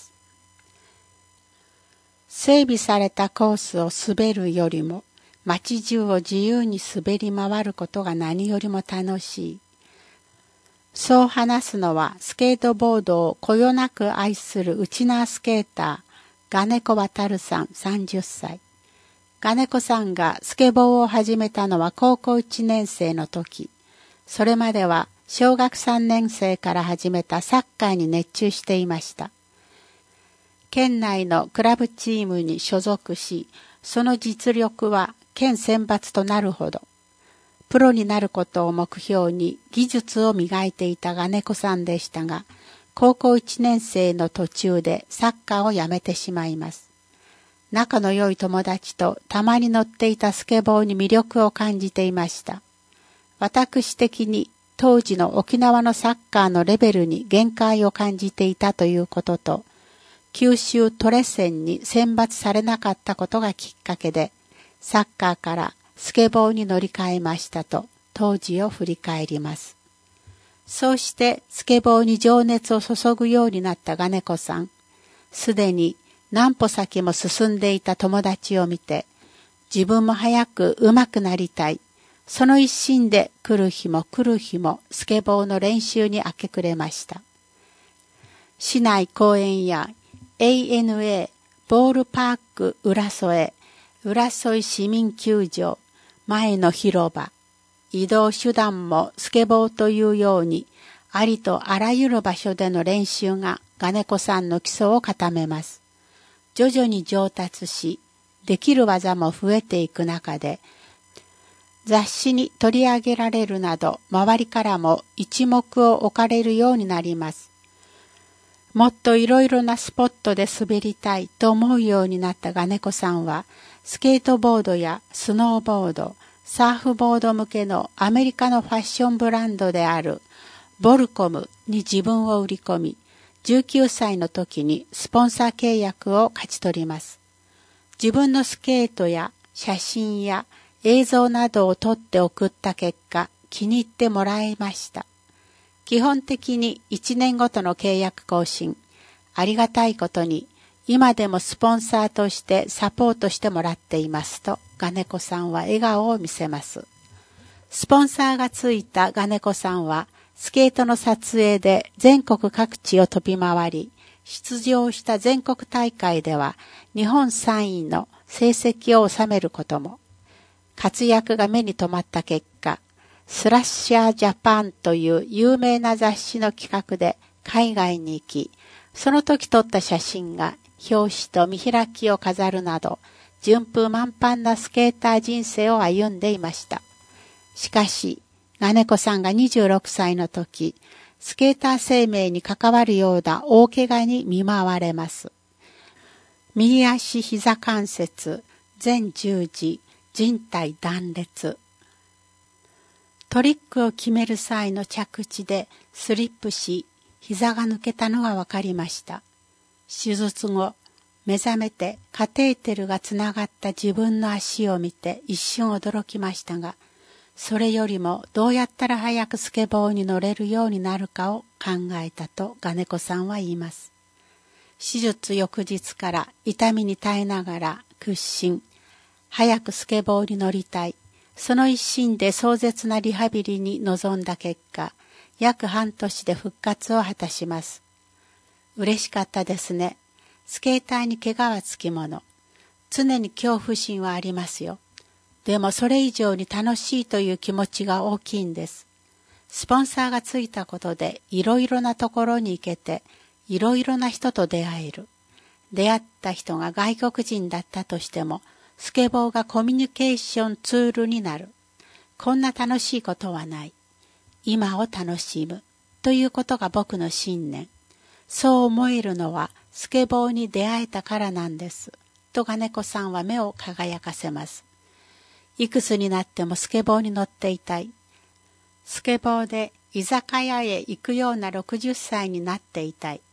C: 整備されたコースを滑るよりも、街中を自由に滑り回ることが何よりも楽しい。そう話すのは、スケートボードをこよなく愛するウチナースケーター、ガネコワタルさんさんじゅっさい。ガネコさんがスケボーを始めたのは高校いちねん生の時。それまでは小学さんねん生から始めたサッカーに熱中していました。県内のクラブチームに所属し、その実力は県選抜となるほど。プロになることを目標に技術を磨いていたガネコさんでしたが、高校いちねん生の途中でサッカーをやめてしまいます。仲の良い友達とたまに乗っていたスケボーに魅力を感じていました。私的に当時の沖縄のサッカーのレベルに限界を感じていたということと、九州トレセンに選抜されなかったことがきっかけで、サッカーからスケボーに乗り換えましたと当時を振り返ります。そうしてスケボーに情熱を注ぐようになったガネコさん。すでに何歩先も進んでいた友達を見て、自分も早く上手くなりたい。その一心で来る日も来る日もスケボーの練習に明け暮れました。市内公園や エーエヌエー ボールパーク浦添、浦添市民球場、前の広場、移動手段もスケボーというように、ありとあらゆる場所での練習がガネコさんの基礎を固めます。徐々に上達し、できる技も増えていく中で、雑誌に取り上げられるなど、周りからも一目を置かれるようになります。もっといろいろなスポットで滑りたいと思うようになったガネコさんは、スケートボードやスノーボード、サーフボード向けのアメリカのファッションブランドであるボルコムに自分を売り込み、じゅうきゅうさいの時にスポンサー契約を勝ち取ります。自分のスケートや写真や映像などを撮って送った結果、気に入ってもらいました。基本的にいちねんごとの契約更新。ありがたいことに、今でもスポンサーとしてサポートしてもらっていますと、ガネコさんは笑顔を見せます。スポンサーがついたガネコさんは、スケートの撮影で全国各地を飛び回り、出場した全国大会では日本さんいの成績を収めることも、活躍が目に留まった結果、スラッシャージャパンという有名な雑誌の企画で海外に行き、その時撮った写真が表紙と見開きを飾るなど、順風満帆なスケーター人生を歩んでいました。しかし、ガネコさんがにじゅうろくさいの時、スケーター生命に関わるような大怪我に見舞われます。右足膝関節、全十字、靭帯断裂。トリックを決める際の着地でスリップし、膝が抜けたのが分かりました。手術後、目覚めてカテーテルがつながった自分の足を見て一瞬驚きましたが、それよりもどうやったら早くスケボーに乗れるようになるかを考えたとガネコさんは言います。手術翌日から痛みに耐えながら屈伸、早くスケボーに乗りたい。その一心で壮絶なリハビリに臨んだ結果、約半年で復活を果たします。嬉しかったですね。スケーターに怪我はつきもの。常に恐怖心はありますよ。でもそれ以上に楽しいという気持ちが大きいんです。スポンサーがついたことでいろいろなところに行けて、いろいろな人と出会える。出会った人が外国人だったとしても、スケボーがコミュニケーションツールになる。こんな楽しいことはない。今を楽しむ。ということが僕の信念。そう思えるのはスケボーに出会えたからなんです。とガネコさんは目を輝かせます。いくつになってもスケボーに乗っていたい。スケボーで居酒屋へ行くようなろくじゅっさいになっていたい。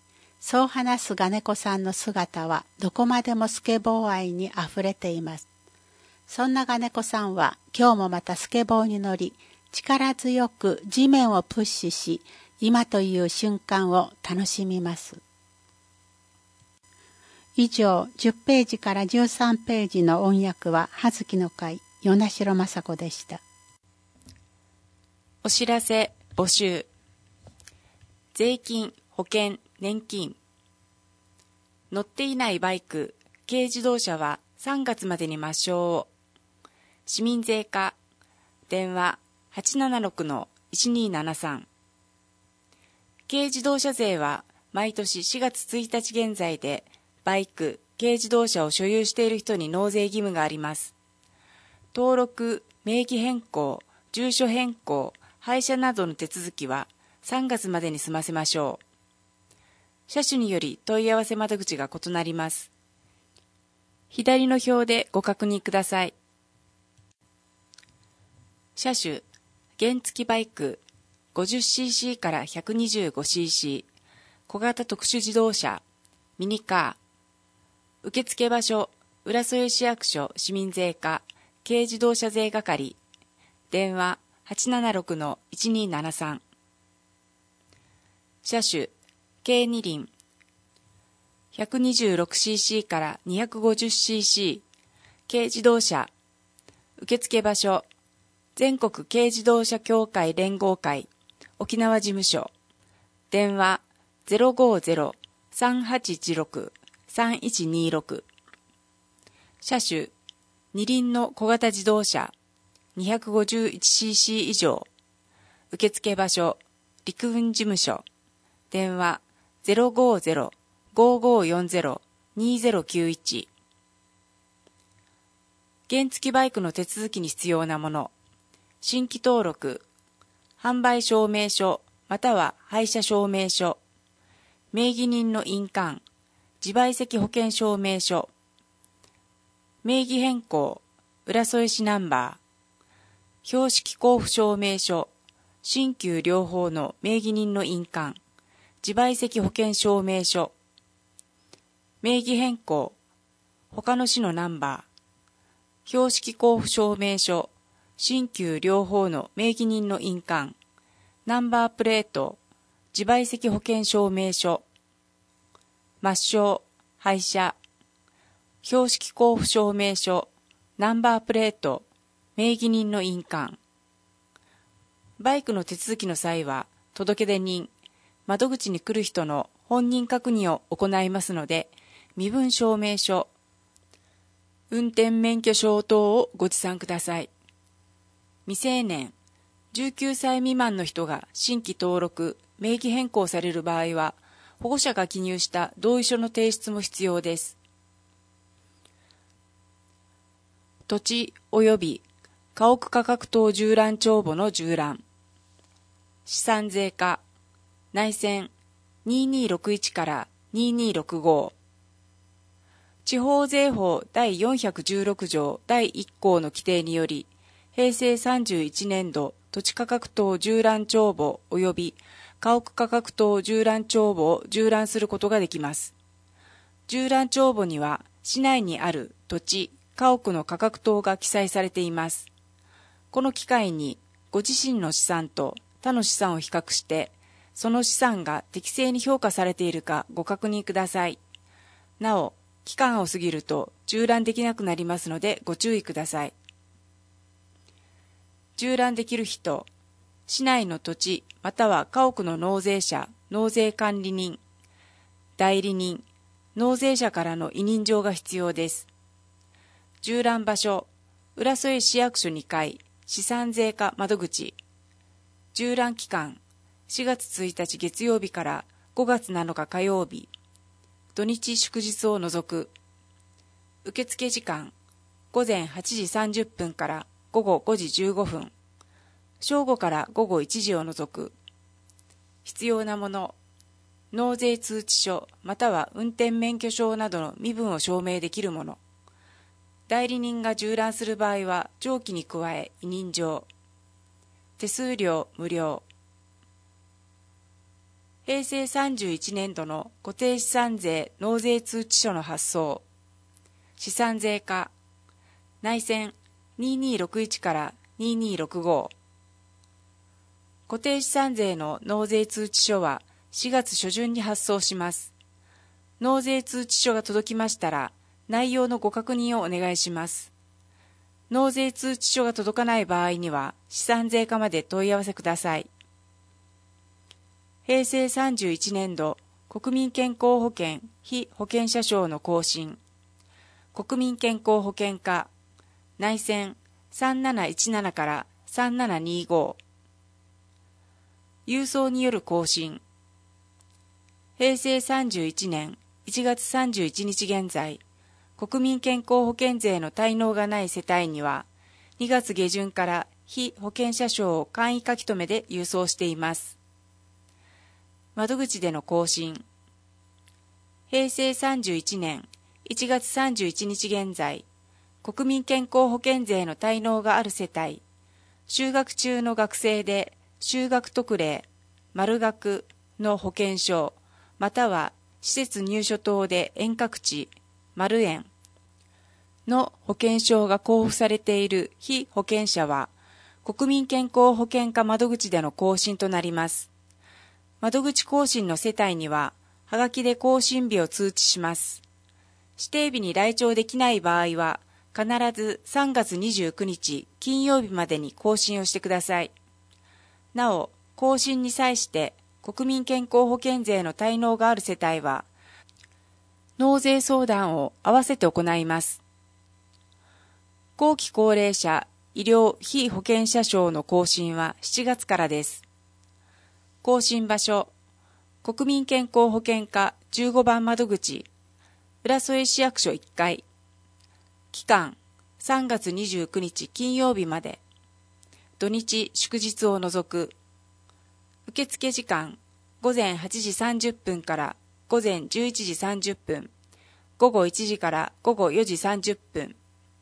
C: そう話す金子さんの姿はどこまでもスケボー愛にあふれています。そんな金子さんは今日もまたスケボーに乗り、力強く地面をプッシュし、今という瞬間を楽しみます。以上、じゅっページからじゅうさんページの音訳は葉月の会、与那城雅子でした。
D: お知らせ、募集。税金、保険、年金。乗っていないバイク、軽自動車はさんがつまでに抹消を。市民税課、電話 はちななろくのいちにーななさん。軽自動車税は毎年しがつついたち現在で、バイク、軽自動車を所有している人に納税義務があります。登録、名義変更、住所変更、廃車などの手続きはさんがつまでに済ませましょう。車種により問い合わせ窓口が異なります。左の表でご確認ください。車種、原付バイク ごじゅっシーシー から ひゃくにじゅうごシーシー、小型特殊自動車、ミニカー。受付場所、浦添市役所市民税課、軽自動車税係。電話 はちななろくのいちにーななさん。車種、軽二輪 ひゃくにじゅうろくシーシー から にひゃくごじゅうシーシー、軽自動車。受付場所、全国軽自動車協会連合会沖縄事務所。電話 ゼロごゼロ さんはちいちろく さんいちにろく。車種、二輪の小型自動車 にひゃくごじゅういちシーシー 以上。受付場所、陸運事務所。電話 ゼロごゼロ ごごよんゼロ にゼロきゅういち。原付バイクの手続きに必要なもの。新規登録、販売証明書または廃車証明書、名義人の印鑑、自賠責保険証明書、名義変更、浦添市ナンバー、標識交付証明書、新旧両方の名義人の印鑑、自賠責保険証明書、名義変更、他の市のナンバー、標識交付証明書、新旧両方の名義人の印鑑、ナンバープレート、自賠責保険証明書、抹消、廃車、標識交付証明書、ナンバープレート、名義人の印鑑。バイクの手続きの際は、届出人、窓口に来る人の本人確認を行いますので、身分証明書、運転免許証等をご持参ください。未成年、じゅうきゅうさい未満の人が新規登録、名義変更される場合は、保護者が記入した同意書の提出も必要です。土地及び家屋価格等縦覧帳簿の縦覧。資産税課、内線ににーろくいちからににーろくご。地方税法第よんひゃくじゅうろく条第いっ項の規定により、平成さんじゅういちねんど土地価格等縦覧帳簿及び家屋価格等縦覧帳簿を縦覧することができます。縦覧帳簿には市内にある土地、家屋の価格等が記載されています。この機会にご自身の資産と他の資産を比較して、その資産が適正に評価されているかご確認ください。なお、期間を過ぎると縦覧できなくなりますのでご注意ください。縦覧できる人、市内の土地または家屋の納税者、納税管理人、代理人、納税者からの委任状が必要です。縦覧場所、浦添市役所にかい、資産税課窓口。縦覧期間、しがつついたち月曜日からごがつなのか火曜日。土日祝日を除く。受付時間、ごぜんはちじさんじゅっぷんからごごごじじゅうごふん。正午からごごいちじを除く。必要なもの、納税通知書または運転免許証などの身分を証明できるもの。代理人が縦覧する場合は上記に加え委任状。手数料無料。 へいせいさんじゅういちねんどの固定資産税納税通知書の発送、資産税課、内線ににーろくいちからににーろくご。固定資産税の納税通知書はしがつしょじゅんに発送します。納税通知書が届きましたら、内容のご確認をお願いします。納税通知書が届かない場合には、資産税課まで問い合わせください。へいせいさんじゅういちねんど国民健康保険被保険者証の更新、国民健康保険課、内線さんなないちななからさんななにご。郵送による更新。へいせいさんじゅういちねんいちがつさんじゅういちにち現在、国民健康保険税の滞納がない世帯には、にがつげじゅんから被保険者証を簡易書き留めで郵送しています。窓口での更新。へいせいさんじゅういちねんいちがつさんじゅういちにち現在、国民健康保険税の滞納がある世帯、就学中の学生で就学特例、丸学の保険証、または施設入所等で遠隔地、丸園の保険証が交付されている被保険者は、国民健康保険課窓口での更新となります。窓口更新の世帯には、はがきで更新日を通知します。指定日に来庁できない場合は、必ずさんがつにじゅうくにち金曜日までに更新をしてください。なお、更新に際して国民健康保険税の滞納がある世帯は、納税相談を合わせて行います。後期高齢者医療被保険者証の更新はしちがつからです。更新場所、国民健康保険課じゅうごばん窓口、浦添市役所いっかい。期間、さんがつにじゅうくにち金曜日まで。土日祝日を除く。受付時間、ごぜんはちじさんじゅっぷんからごぜんじゅういちじさんじゅっぷん、ごごいちじからごごよじさんじゅっぷん。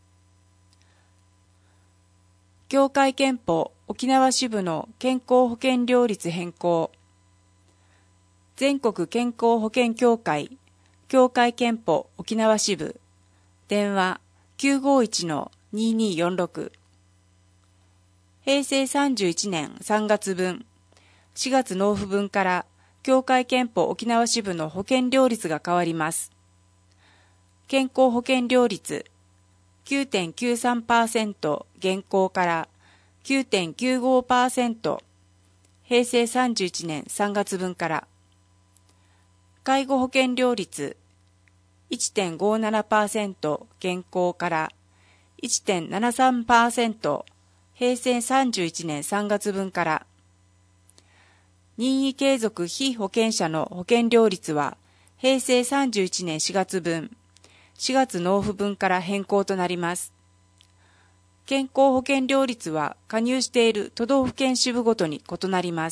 D: 協会憲法沖縄支部の健康保険料率変更。全国健康保険協会協会憲法沖縄支部電話 きゅうごいちのににーよんろく。へいせいさんじゅういちねんさんがつぶん、しがつ納付分から協会憲法沖縄支部の保険料率が変わります。健康保険料率 きゅうてんきゅうさんパーセント 現行から きゅうてんきゅうごパーセント、 へいせいさんじゅういちねんさんがつぶんから。介護保険料率 いってんごななパーセント 現行から いってんななさんパーセント、 へいせいさんじゅういちねんさんがつぶんから。任意継続被保険者の保険料率はへいせいさんじゅういちねんしがつぶん、しがつ納付分から変更となります。健康保険料率は加入している都道府県支部ごとに異なります。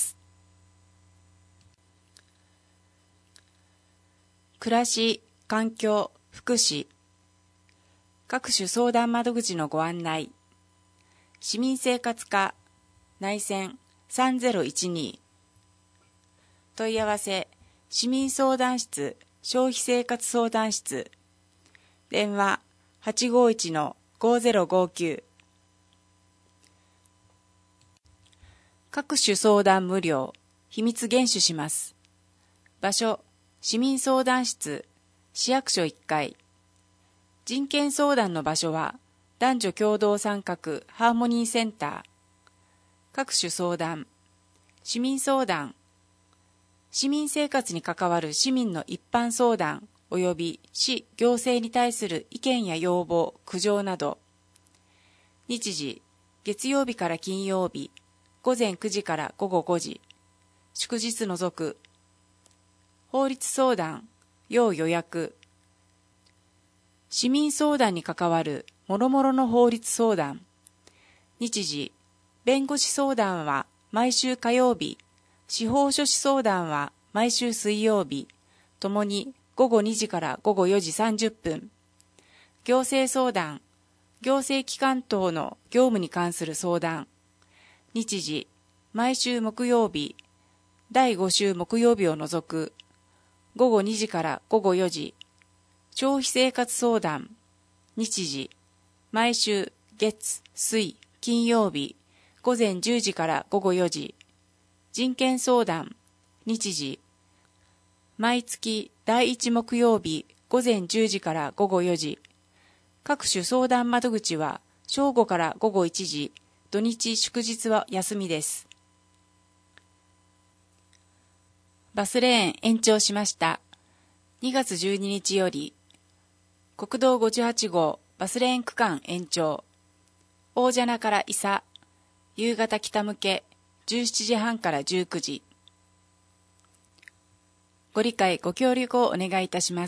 D: 暮らし、環境、福祉。各種相談窓口のご案内。市民生活課、内線さんぜろいちに。問い合わせ、市民相談室、消費生活相談室。電話はちごいちのごぜろごきゅう。各種相談無料、秘密厳守します。場所、市民相談室、市役所いっかい。人権相談の場所は、男女共同参画ハーモニーセンター。各種相談、市民相談、市民生活に関わる市民の一般相談及び市行政に対する意見や要望、苦情など。日時、月曜日から金曜日、ごぜんくじからごごごじ、祝日除く。法律相談、要予約。市民相談に関わる諸々の法律相談。日時、弁護士相談は毎週火曜日、司法書士相談は毎週水曜日、ともにごごにじからごごよじさんじゅっぷん。行政相談、行政機関等の業務に関する相談。日時、毎週木曜日、 だいご週木曜日を除くごごにじからごごよじ、消費生活相談、日時、毎週月、水、金曜日、ごぜんじゅうじからごごよじ、人権相談、日時、毎月だいいち木曜日ごぜんじゅうじからごごよじ、各種相談窓口は正午からごごいちじ、土日祝日は休みです。バスレーン延長しました。にがつじゅうににちより、国道ごじゅうはち号バスレーン区間延長。大蛇名から伊佐、夕方北向けじゅうしちじはんからじゅうくじ。ご理解ご協力をお願いいたします。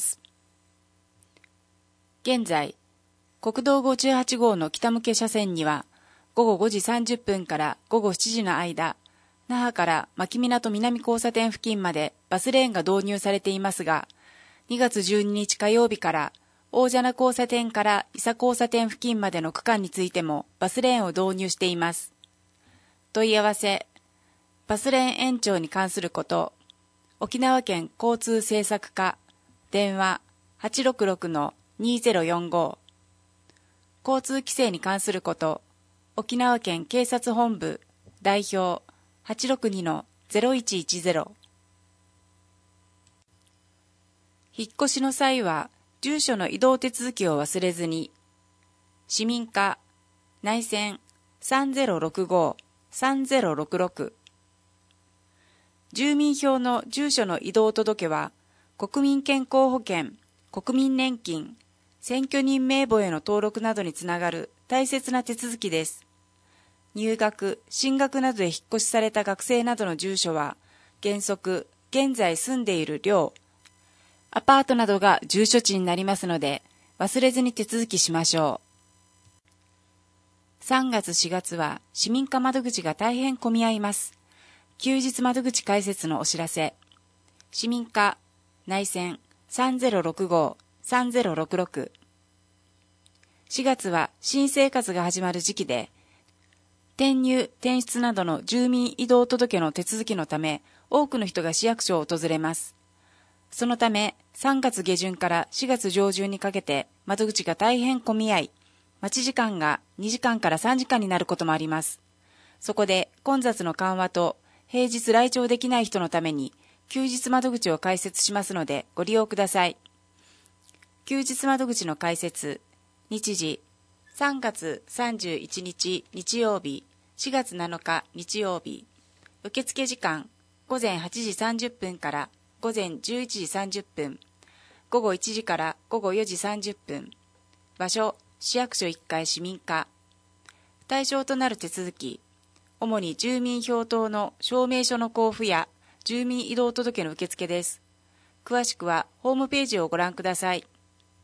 D: 現在、国道ごじゅうはち号の北向け車線には、ごごごじさんじゅっぷんからごごしちじの間、那覇から牧港南交差点付近までバスレーンが導入されていますが、にがつじゅうににち火曜日から大蛇名交差点から伊佐交差点付近までの区間についてもバスレーンを導入しています。問い合わせ、バスレーン延長に関すること、沖縄県交通政策課、電話 はちろくろくのにぜろよんご、交通規制に関すること、沖縄県警察本部代表 はちろくにのぜろいちいちぜろ。引っ越しの際は住所の移動手続きを忘れずに。市民課内線さんぜろろくご さんぜろろくろく。住民票の住所の移動届は国民健康保険、国民年金、選挙人名簿への登録などにつながる大切な手続きです。入学、進学などで引っ越しされた学生などの住所は、原則、現在住んでいる寮、アパートなどが住所地になりますので、忘れずに手続きしましょう。さんがつしがつは市民課窓口が大変混み合います。休日窓口開設のお知らせ。市民課内線さんぜろろくご さんぜろろくろく。しがつは新生活が始まる時期で、転入・転出などの住民移動届の手続きのため、多くの人が市役所を訪れます。そのため、さんがつげじゅんからしがつじょうじゅんにかけて窓口が大変混み合い、待ち時間がにじかんからさんじかんになることもあります。そこで混雑の緩和と平日来庁できない人のために休日窓口を開設しますのでご利用ください。休日窓口の開設、日時、さんがつさんじゅういちにち日曜日、しがつなのか日曜日。受付時間、ごぜんはちじさんじゅっぷんからごぜんじゅういちじさんじゅっぷん、ごごいちじからごごよじさんじゅっぷん。場所、市役所いっかい市民課。対象となる手続き、主に住民票等の証明書の交付や住民移動届の受付です。詳しくはホームページをご覧ください。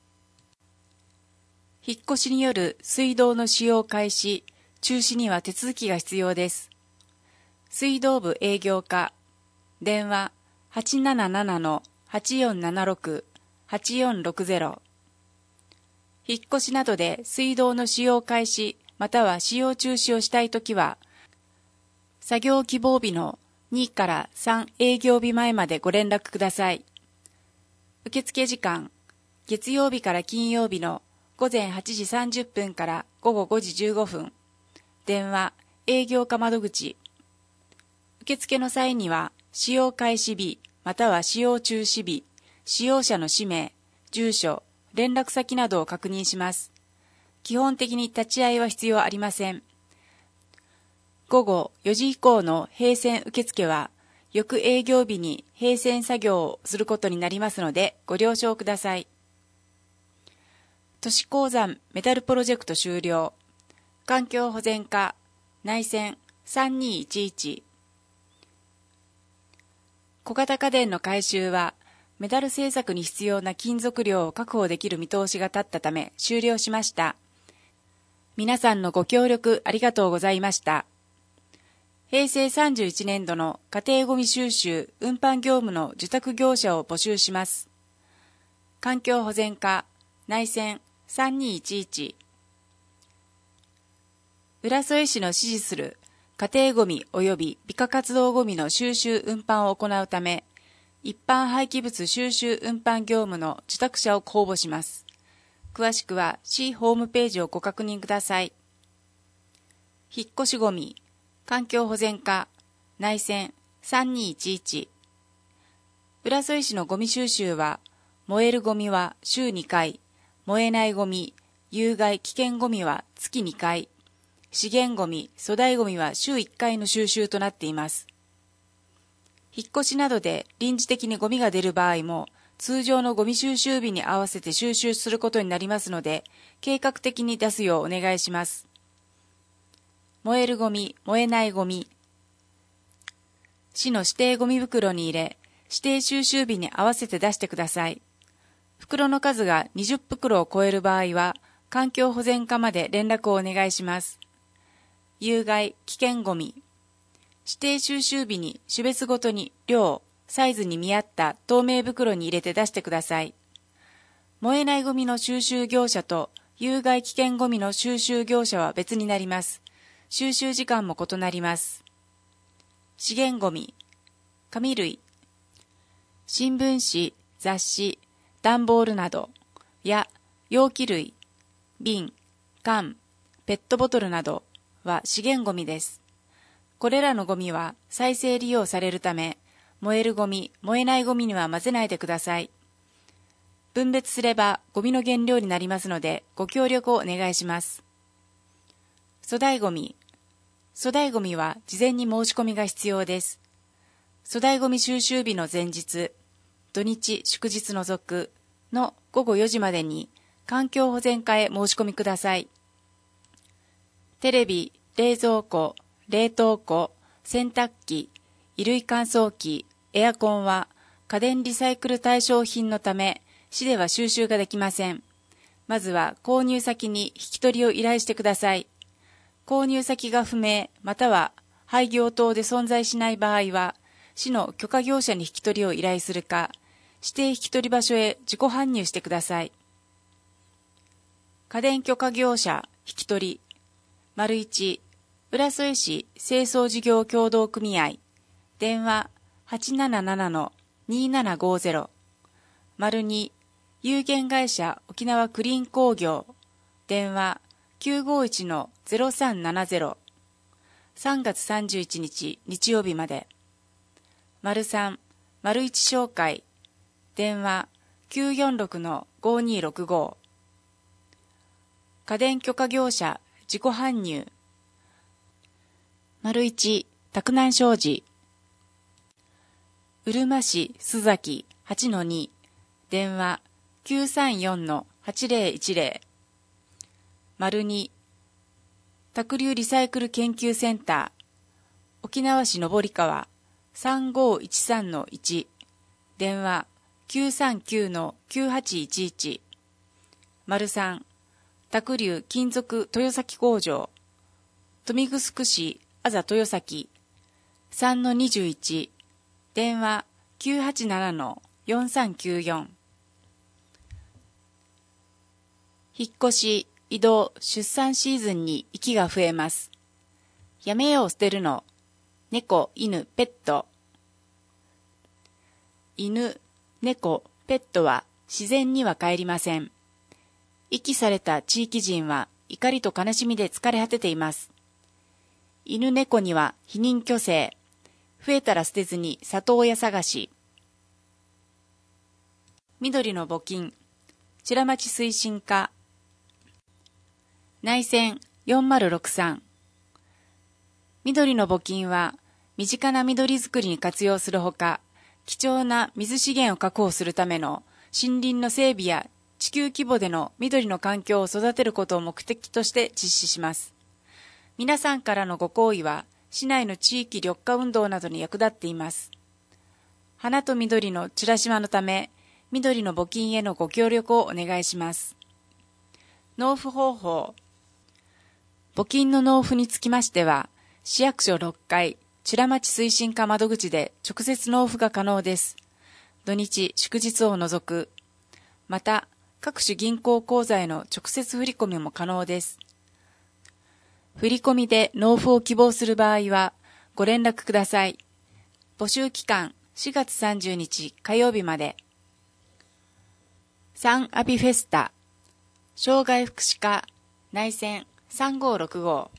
D: 引っ越しによる水道の使用開始、中止には手続きが必要です。水道部営業課、電話 はちなななのはちよんななろく はちよんろくぜろ。引っ越しなどで水道の使用開始または使用中止をしたいときは、作業希望日のにからさん営業日前までご連絡ください。受付時間、月曜日から金曜日のごぜんはちじさんじゅっぷんからごごごじじゅうごふん。電話、営業課窓口。受付の際には、使用開始日、または使用中止日、使用者の氏名、住所、連絡先などを確認します。基本的に立ち会いは必要ありません。ごごよじ以降の閉線受付は、翌営業日に閉線作業をすることになりますので、ご了承ください。都市鉱山メタルプロジェクト終了。環境保全課内線さんにいちいち。小型家電の回収はメタル製作に必要な金属量を確保できる見通しが立ったため終了しました。皆さんのご協力ありがとうございました。へいせいさんじゅういちねんどの家庭ごみ収集運搬業務の受託業者を募集します。環境保全課内線さんにいちいち。浦添市の支持する家庭ゴミ及び美化活動ゴミの収集運搬を行うため、一般廃棄物収集運搬業務の受託者を公募します。詳しくは市ホームページをご確認ください。引っ越しゴミ、環境保全課、内線さんにいちいち。浦添市のゴミ収集は、燃えるゴミは週にかい、燃えないゴミ、有害危険ゴミは月にかい、資源ゴミ、粗大ゴミは週いっかいの収集となっています。引っ越しなどで臨時的にゴミが出る場合も、通常のゴミ収集日に合わせて収集することになりますので、計画的に出すようお願いします。燃えるゴミ、燃えないゴミ。市の指定ゴミ袋に入れ、指定収集日に合わせて出してください。袋の数がにじゅっ袋を超える場合は、環境保全課まで連絡をお願いします。有害危険ゴミ。指定収集日に種別ごとに量、サイズに見合った透明袋に入れて出してください。燃えないゴミの収集業者と有害危険ゴミの収集業者は別になります。収集時間も異なります。資源ゴミ、紙類、新聞紙、雑誌、段ボールなどや容器類、瓶、缶、ペットボトルなどは資源ゴミです。これらのゴミは再生利用されるため、燃えるゴミ、燃えないゴミには混ぜないでください。分別すればゴミの原料になりますので、ご協力をお願いします。粗大ゴミ。粗大ゴミは事前に申し込みが必要です。粗大ゴミ収集日の前日、土日祝日除くのごごよじまでに環境保全課へ申し込みください。テレビ、冷蔵庫、冷凍庫、洗濯機、衣類乾燥機、エアコンは家電リサイクル対象品のため、市では収集ができません。まずは購入先に引き取りを依頼してください。購入先が不明、または廃業等で存在しない場合は、市の許可業者に引き取りを依頼するか、指定引き取り場所へ自己搬入してください。家電許可業者引き取り、丸一、浦添市清掃事業協同組合、電話 はちななななのにななごゼロ、丸二、有限会社沖縄クリーン工業、電話 きゅうごいちのゼロさんななゼロ、さんがつさんじゅういちにち日曜日まで。丸三、丸一商会、電話 きゅうよんろくのごにろくご、家電許可業者自己搬入、丸一、宅南商事、うるま市須崎 はちのに、電話 きゅうさんよんのはちぜろいちぜろ、丸二、宅流リサイクル研究センター、沖縄市上川さんごいちさんのいち、電話 きゅうさんきゅうのきゅうはちいちいち、丸三、宅流金属豊崎工場、豊見城市あざ豊崎さんのにじゅういち、電話 きゅうはちななのよんさんきゅうよん。引っ越し、移動、出産シーズンに息が増えます。やめよう捨てるの。猫、犬、ペット。犬、猫、ペットは自然には帰りません。遺棄された地域人は怒りと悲しみで疲れ果てています。犬猫には避妊去勢。増えたら捨てずに里親探し。緑の募金。チラ町推進課。内線よんまるろくさん。緑の募金は身近な緑づくりに活用するほか、貴重な水資源を確保するための森林の整備や地球規模での緑の環境を育てることを目的として実施します。皆さんからのご好意は市内の地域緑化運動などに役立っています。花と緑のチラシマのため、緑の募金へのご協力をお願いします。納付方法。募金の納付につきましては、市役所ろっかい、チラ町推進課窓口で直接納付が可能です。土日、祝日を除く。また、各種銀行口座への直接振込も可能です。 振り込みで納付を希望する場合はご連絡ください。募集期間しがつさんじゅうにち火曜日まで。サンアビフェスタ障害福祉課内線さんごーろくご。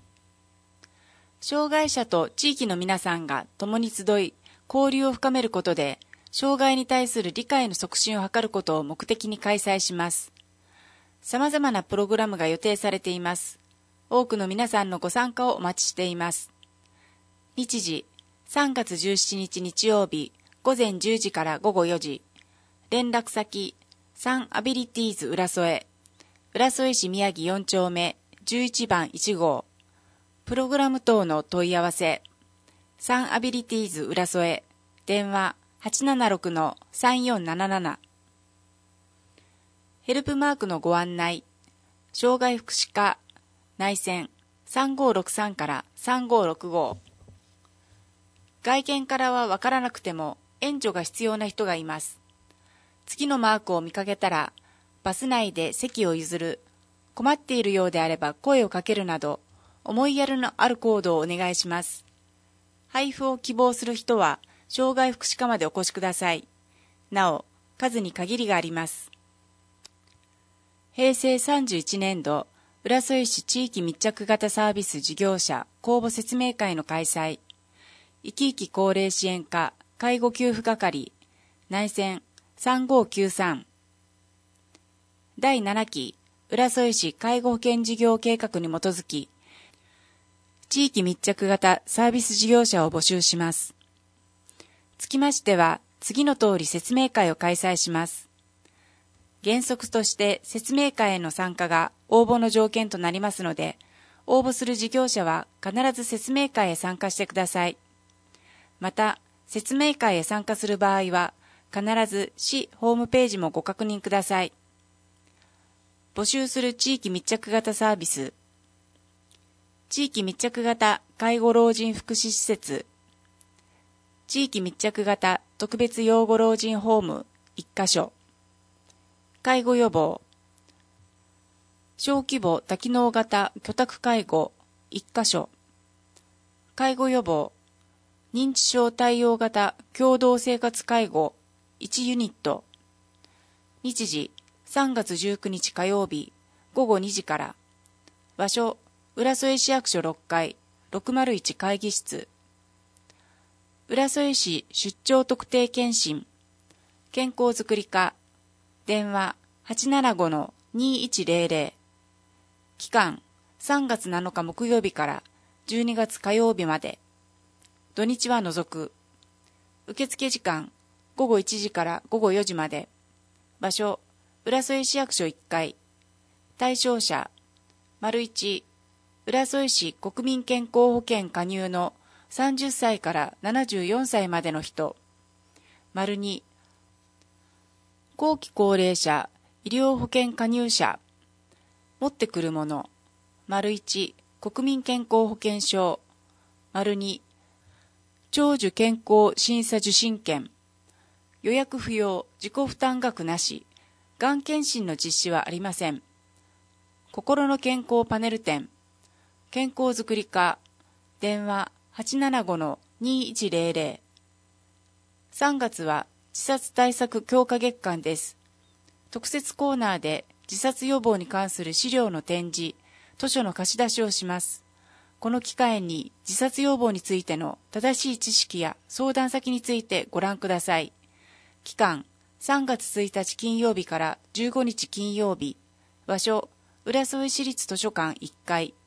D: 障害者と地域の皆さんが共に集い交流を深めることで障害に対する理解の促進を図ることを目的に開催します。様々なプログラムが予定されています。多くの皆さんのご参加をお待ちしています。日時さんがつじゅうしちにち日曜日ごぜんじゅうじからごごよじ。連絡先サンアビリティーズ浦添浦添市宮城よんちょうめじゅういちばんいちごう。プログラム等の問い合わせサンアビリティーズ浦添電話 はちななろくのさんよんなななな。ヘルプマークのご案内障害福祉課内線さんごーろくさんからさんごーろくご。外見からはわからなくても援助が必要な人がいます。次のマークを見かけたらバス内で席を譲る、困っているようであれば声をかけるなど思いやりのある行動をお願いします。配布を希望する人は障害福祉課までお越しください。なお、数に限りがあります。へいせいさんじゅういちねんど浦添市地域密着型サービス事業者公募説明会の開催。生き生き高齢支援課介護給付係内線さんごーきゅうさん。だいななき浦添市介護保険事業計画に基づき地域密着型サービス事業者を募集します。つきましては次の通り説明会を開催します。原則として説明会への参加が応募の条件となりますので、応募する事業者は必ず説明会へ参加してください。また、説明会へ参加する場合は、必ず市ホームページもご確認ください。募集する地域密着型サービス。地域密着型介護老人福祉施設。地域密着型特別養護老人ホームいっかしょ。介護予防。小規模多機能型居宅介護いっかしょ。介護予防。認知症対応型共同生活介護いちユニット。日時さんがつじゅうくにち火曜日ごごにじから。場所浦添市役所ろっかいろくまるいち会議室。浦添市出張特定健診健康づくり課電話 はちななごのにいちぜろぜろ。期間さんがつなのか木曜日からじゅうにがつ火曜日まで。土日は除く。受付時間ごごいちじからごごよじまで。場所浦添市役所いっかい。対象者丸いち浦添市国民健康保険加入のさんじゅっさいからななじゅうよんさいまでの人。丸に後期高齢者医療保険加入者。持ってくるもの。丸いち国民健康保険証。丸に長寿健康審査受診券。予約不要、自己負担額なし。がん検診の実施はありません。心の健康パネル展。健康づくり課。電話 はちななごのにいちぜろぜろ。さんがつは自殺対策強化月間です。特設コーナーで自殺予防に関する資料の展示、図書の貸し出しをします。この機会に自殺予防についての正しい知識や相談先についてご覧ください。期間さんがつついたち金曜日からじゅうごにち金曜日。場所浦添市立図書館いっかい。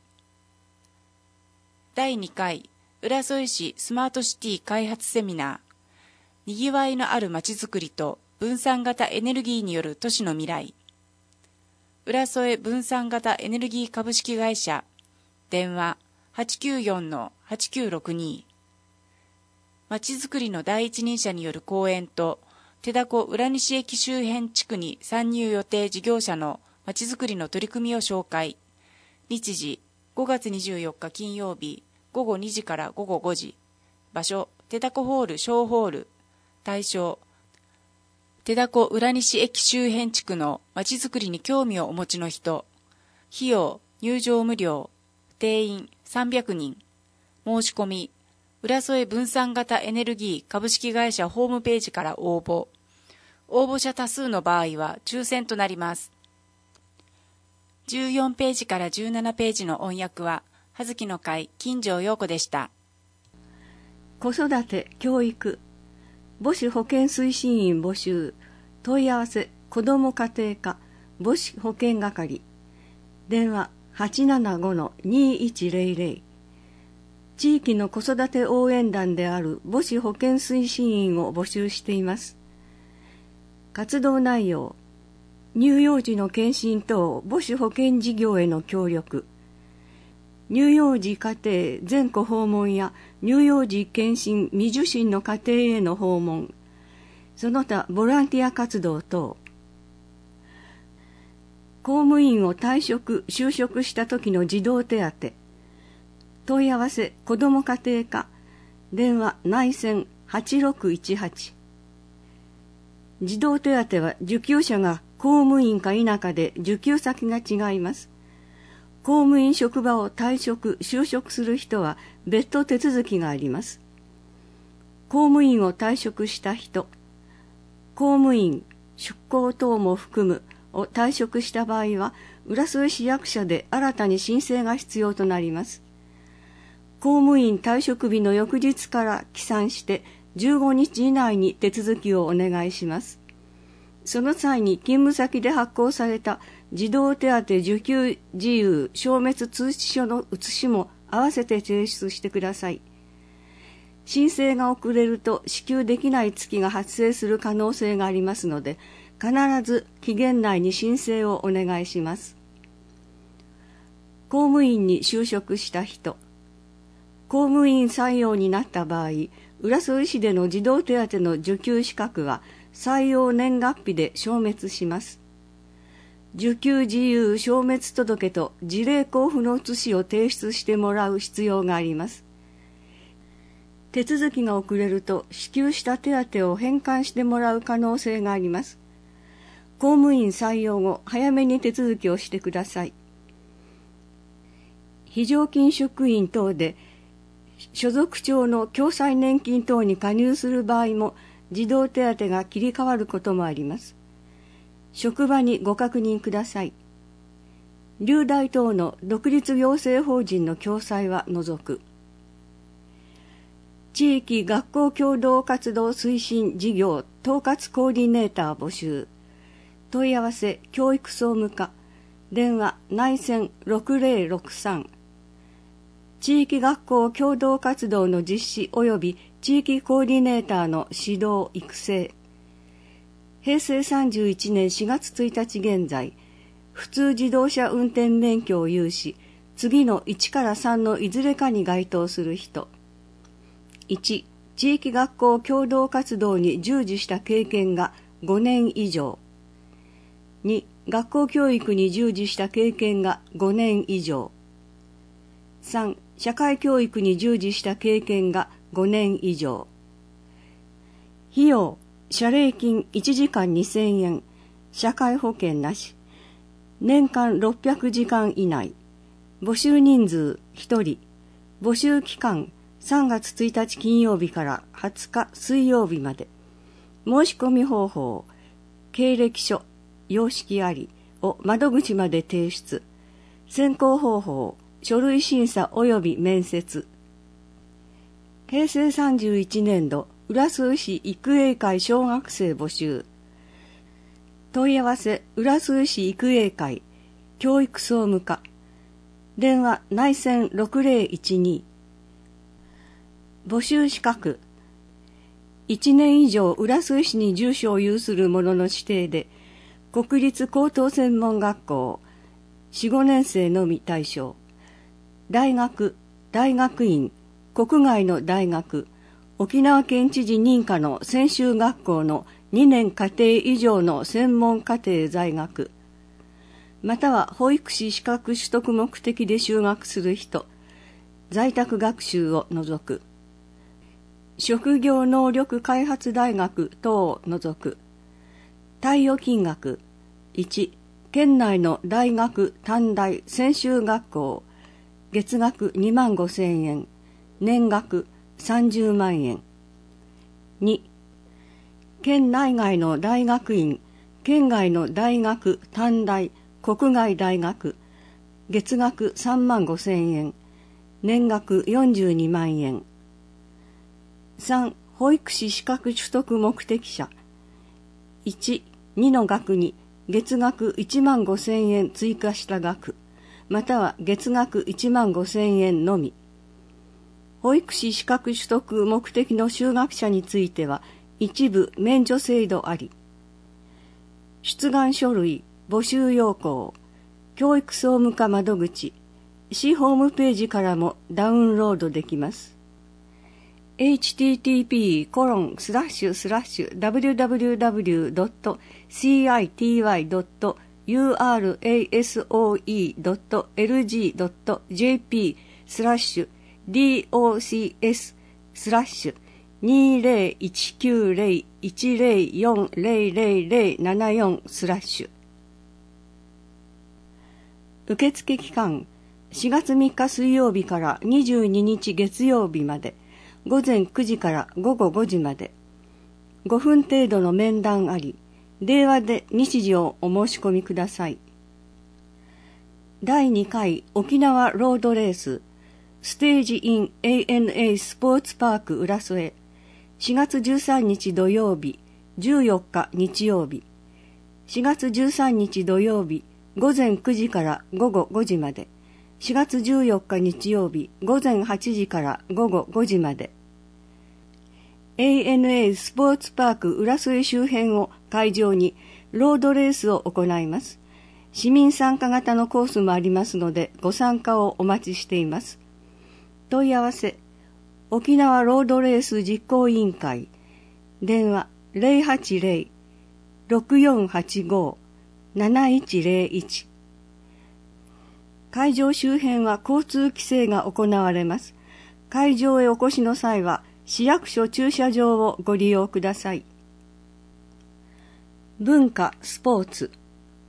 D: だいにかい浦添市スマートシティ開発セミナー。にぎわいのあるまちづくりと分散型エネルギーによる都市の未来。浦添分散型エネルギー株式会社。電話 はちきゅうよんのはちきゅうろくに。まちづくりの第一人者による講演と手だこ浦西駅周辺地区に参入予定事業者のまちづくりの取り組みを紹介。日時ごがつにじゅうよっか金曜日ごごにじからごごごじ。場所手だこホール小ホール。対象手だこ浦西駅周辺地区のまちづくりに興味をお持ちの人。費用入場無料。 定員さんびゃくにん。申し込み、浦添分散型エネルギー株式会社ホームページから応募。応募者多数の場合は抽選となります。じゅうよんページからじゅうななページの音訳は、葉月の会金城陽子でした。
B: 子育て、教育、母子保健推進員募集、問い合わせ、子ども家庭課、母子保健係、電話 はちななごのにいちぜろぜろ、地域の子育て応援団である母子保健推進員を募集しています。活動内容、乳幼児の健診等母子保健事業への協力、乳幼児家庭全戸訪問や乳幼児健診未受診の家庭への訪問、その他ボランティア活動等、公務員を退職・就職した時の児童手当、問い合わせ子ども家庭課、電話内線はちろくいちはち。児童手当は受給者が公務員か否かで受給先が違います。公務員職場を退職・就職する人は別途手続きがあります。公務員を退職した人、公務員、出向等も含むを退職した場合は、浦添市役所で新たに申請が必要となります。公務員退職日の翌日から起算してじゅうごにち以内に手続きをお願いします。その際に勤務先で発行された児童手当受給事由消滅通知書の写しも合わせて提出してください。申請が遅れると支給できない月が発生する可能性がありますので、必ず期限内に申請をお願いします。公務員に就職した人、公務員採用になった場合、浦添市での児童手当の受給資格は採用年月日で消滅します。受給事由消滅届と事例交付の写しを提出してもらう必要があります。手続きが遅れると支給した手当を返還してもらう可能性があります。公務員採用後、早めに手続きをしてください。非常勤職員等で所属庁の共済年金等に加入する場合も児童手当が切り替わることもあります。職場にご確認ください。留大等の独立行政法人の共済は除く。地域学校共同活動推進事業統括コーディネーター募集。問い合わせ教育総務課、電話内線ろくぜろろくさん。地域学校共同活動の実施及び地域コーディネーターの指導育成。平成さんじゅういちねんしがつついたち現在、普通自動車運転免許を有し、次のいちからさんのいずれかに該当する人。いち、地域学校共同活動に従事した経験がごねん以上。に、学校教育に従事した経験がごねん以上。さん、社会教育に従事した経験がごねん以上。費用、謝礼金いちじかんにせんえん、社会保険なし。年間ろっぴゃくじかん以内。募集人数ひとり。募集期間さんがつついたち金曜日からはつか水曜日まで。申し込み方法、経歴書、様式ありを窓口まで提出。選考方法、書類審査及び面接。平成さんじゅういちねんど浦添市育英会小学生募集。問い合わせ浦添市育英会教育総務課、電話内線ろくぜろいちに。募集資格、いちねん以上浦添市に住所を有する者の指定で、国立高等専門学校よん、ごねん生のみ対象。大学、大学院、国外の大学、沖縄県知事認可の専修学校のにねん課程以上の専門課程在学、または保育士資格取得目的で就学する人、在宅学習を除く。職業能力開発大学等を除く。貸与金額、いち、県内の大学、短大、専修学校、
E: 月額にまんごせんえん、年額さんじゅうまんえん。に、県内外の大学院、県外の大学、短大、国外大学、月額さんまんごせんえん、年額よんじゅうにまんえん。さん、保育士資格取得目的者。いち、にの額に月額いちまんごせんえん追加した額、または月額いちまんごせんえんのみ。保育士資格取得目的の就学者については一部免除制度あり。出願書類、募集要項、教育総務課窓口、市ホームページからもダウンロードできます。エイチティーティーピーコロンスラッシュスラッシュダブリューダブリューダブリュードットシーアイティーワイドットユーアールエーエスオーイードットエルジードットジェーピースラッシュ ディーオーシーエス スラッシュにゼロいちきゅうゼロいちゼロよんゼロゼロゼロななよんスラッシュ。受付期間しがつみっか水曜日からにじゅうににち月曜日まで、午前くじから午後ごじまで。ごふん程度の面談あり、電話で日時をお申し込みください。だいにかい沖縄ロードレースステージイン エーエヌエー スポーツパーク浦添、しがつじゅうさんにち土曜日、じゅうよっか日曜日。しがつじゅうさんにち土曜日、午前くじから午後ごじまで。しがつじゅうよっか日曜日、午前はちじから午後ごじまで。エーエヌエー スポーツパーク浦添周辺を会場にロードレースを行います。市民参加型のコースもありますのでご参加をお待ちしています。問い合わせ、沖縄ロードレース実行委員会、電話 ゼロはちゼロ ろくよんはちご なないちゼロいち。会場周辺は交通規制が行われます。会場へお越しの際は市役所駐車場をご利用ください。文化・スポーツ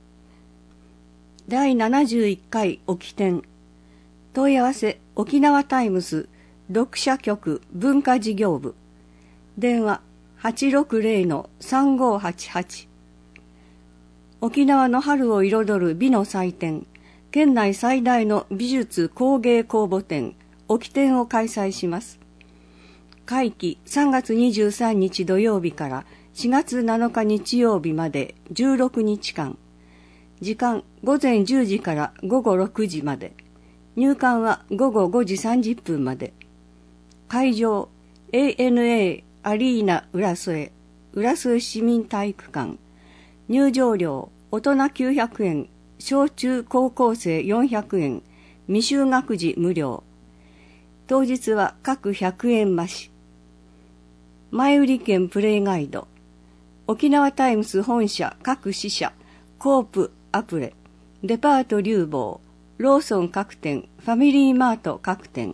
E: だいななじゅういっかい沖展。問い合わせ沖縄タイムズ読者局文化事業部、電話 はちろくゼロのさんごはちはち。沖縄の春を彩る美の祭典、県内最大の美術工芸公募展沖展を開催します。会期さんがつにじゅうさんにち土曜日からしがつなのか日曜日までじゅうろくにちかん。時間ごぜんじゅうじからごごろくじまで。入館はごごごじさんじゅっぷんまで。会場 エーエヌエー アリーナ浦添浦添市民体育館。入場料大人きゅうひゃくえん、小中高校生よんひゃくえん、未就学児無料。当日は各ひゃくえん増し。前売り券プレイガイド。沖縄タイムス本社各支社、コープアプレ、デパート流房、ローソン各店、ファミリーマート各店。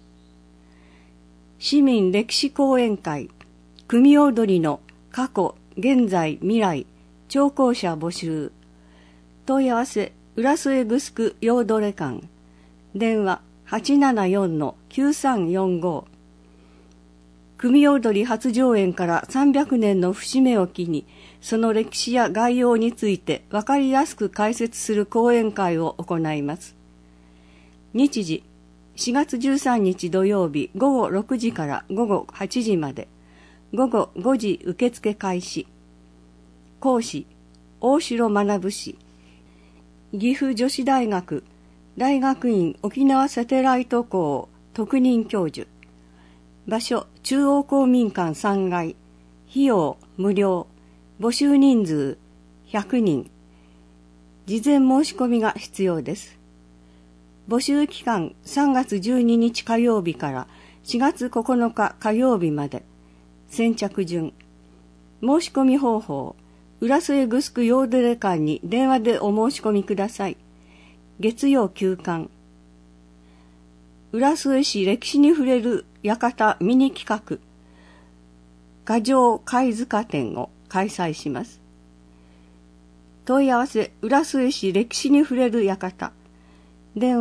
E: 市民歴史講演会、組踊りの過去、現在、未来、聴講者募集。問い合わせ、浦添グスクヨードレ館。電話はちななよんのきゅうさんよんご。組踊り初上演からさんびゃくねんの節目を機に、その歴史や概要について分かりやすく解説する講演会を行います。日時、しがつじゅうさんにち土曜日ごごろくじからごごはちじまで。ごごごじ受付開始。講師、大城学士。岐阜女子大学大学院沖縄サテライト校特任教授。場所中央公民館さんがい。費用無料。募集人数ひゃくにん。事前申し込みが必要です。募集期間さんがつじゅうににち火曜日からしがつここのか火曜日まで。先着順。申し込み方法、浦添グスクヨーデレ館に電話でお申し込みください。月曜休館。浦添市歴史に触れる館ミニ企画、牙城貝塚展を開催します。問い合わせ、浦添市歴史に触れる館。電話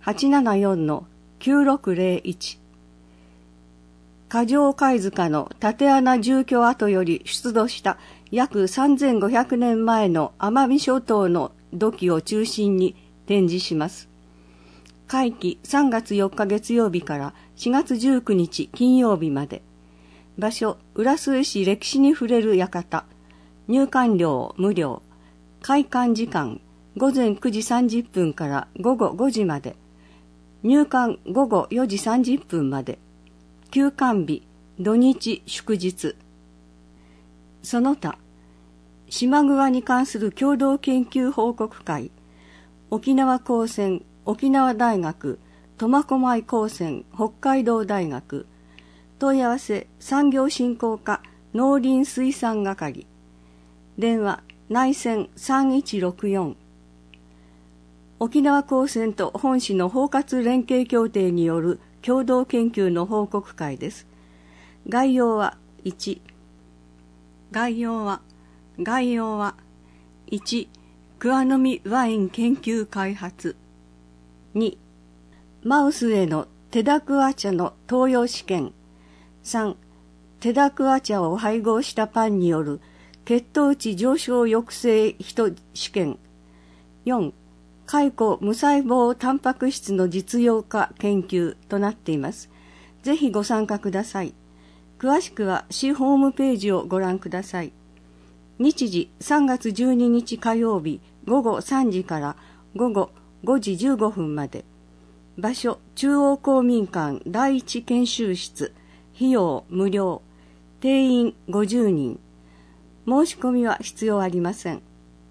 E: はちななよんのきゅうろくゼロいち。過剰貝塚の竪穴住居跡より出土した約さんぜんごひゃくねんまえの奄美諸島の土器を中心に展示します。会期さんがつよっか月曜日からしがつじゅうくにち金曜日まで。場所、浦添市歴史に触れる館。入館料無料。開館時間、ごぜんくじさんじゅっぷんからごごごじまで。入館ごごよじさんじゅっぷんまで。休館日、土日祝日。その他、島桑に関する共同研究報告会、沖縄高専、沖縄大学、苫小牧高専、北海道大学、問い合わせ産業振興課農林水産係、電話内線さんいちろくよん、沖縄高専と本市の包括連携協定による共同研究の報告会です。概要はいち、概要は、概要はいち、桑の実ワイン研究開発。に、マウスへのテダクア茶の投与試験。さん、テダクア茶を配合したパンによる血糖値上昇抑制人試験。よん、蚕無細胞タンパク質の実用化研究となっています。ぜひご参加ください。詳しくは市ホームページをご覧ください。日時さんがつじゅうににち火曜日ごごさんじからごごごじじゅうごふんまで。場所、中央公民館第一研修室。費用無料。定員ごじゅうにん。申し込みは必要ありません。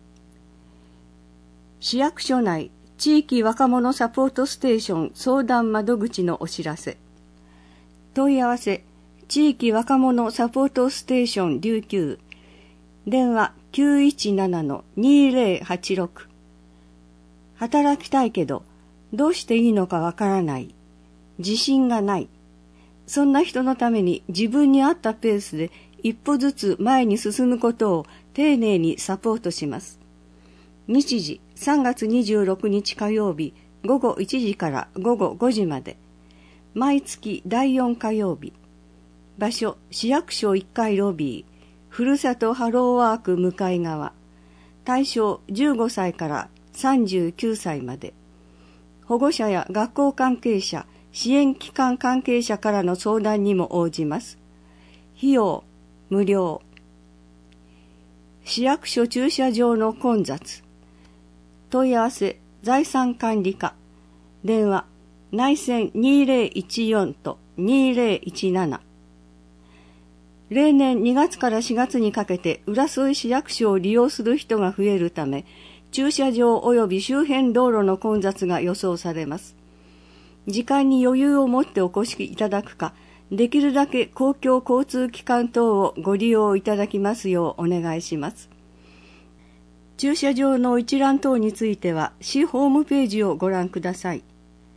E: 市役所内地域若者サポートステーション相談窓口のお知らせ。問い合わせ、地域若者サポートステーション琉球。電話きゅういちななのにぜろはちろく。働きたいけど、どうしていいのかわからない。自信がない。そんな人のために自分に合ったペースで一歩ずつ前に進むことを丁寧にサポートします。日時さんがつにじゅうろくにち火曜日ごごいちじからごごごじまで。毎月だいよん火曜日。場所、市役所いっかいロビー。ふるさとハローワーク向かい側。対象じゅうごさいからさんじゅうきゅうさいまで。保護者や学校関係者、支援機関関係者からの相談にも応じます。費用無料。市役所駐車場の混雑。問い合わせ財産管理課。電話内線にぜろいちよんとにぜろいちなな。例年にがつからしがつにかけて浦添市役所を利用する人が増えるため、駐車場及び周辺道路の混雑が予想されます。時間に余裕を持ってお越しいただくか、できるだけ公共交通機関等をご利用いただきますようお願いします。駐車場の一覧等については市ホームページをご覧ください。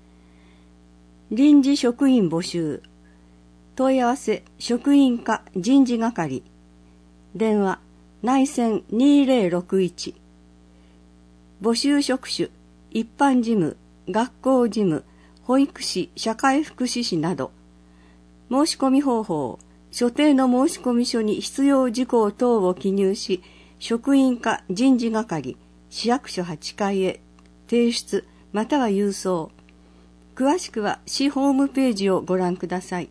E: 臨時職員募集。問い合わせ職員課人事係。電話内線にぜろろくいち。募集職種一般事務、学校事務、保育士、社会福祉士など。申し込み方法、所定の申し込み書に必要事項等を記入し、職員課人事係、市役所はちかいへ提出または郵送。詳しくは市ホームページをご覧ください。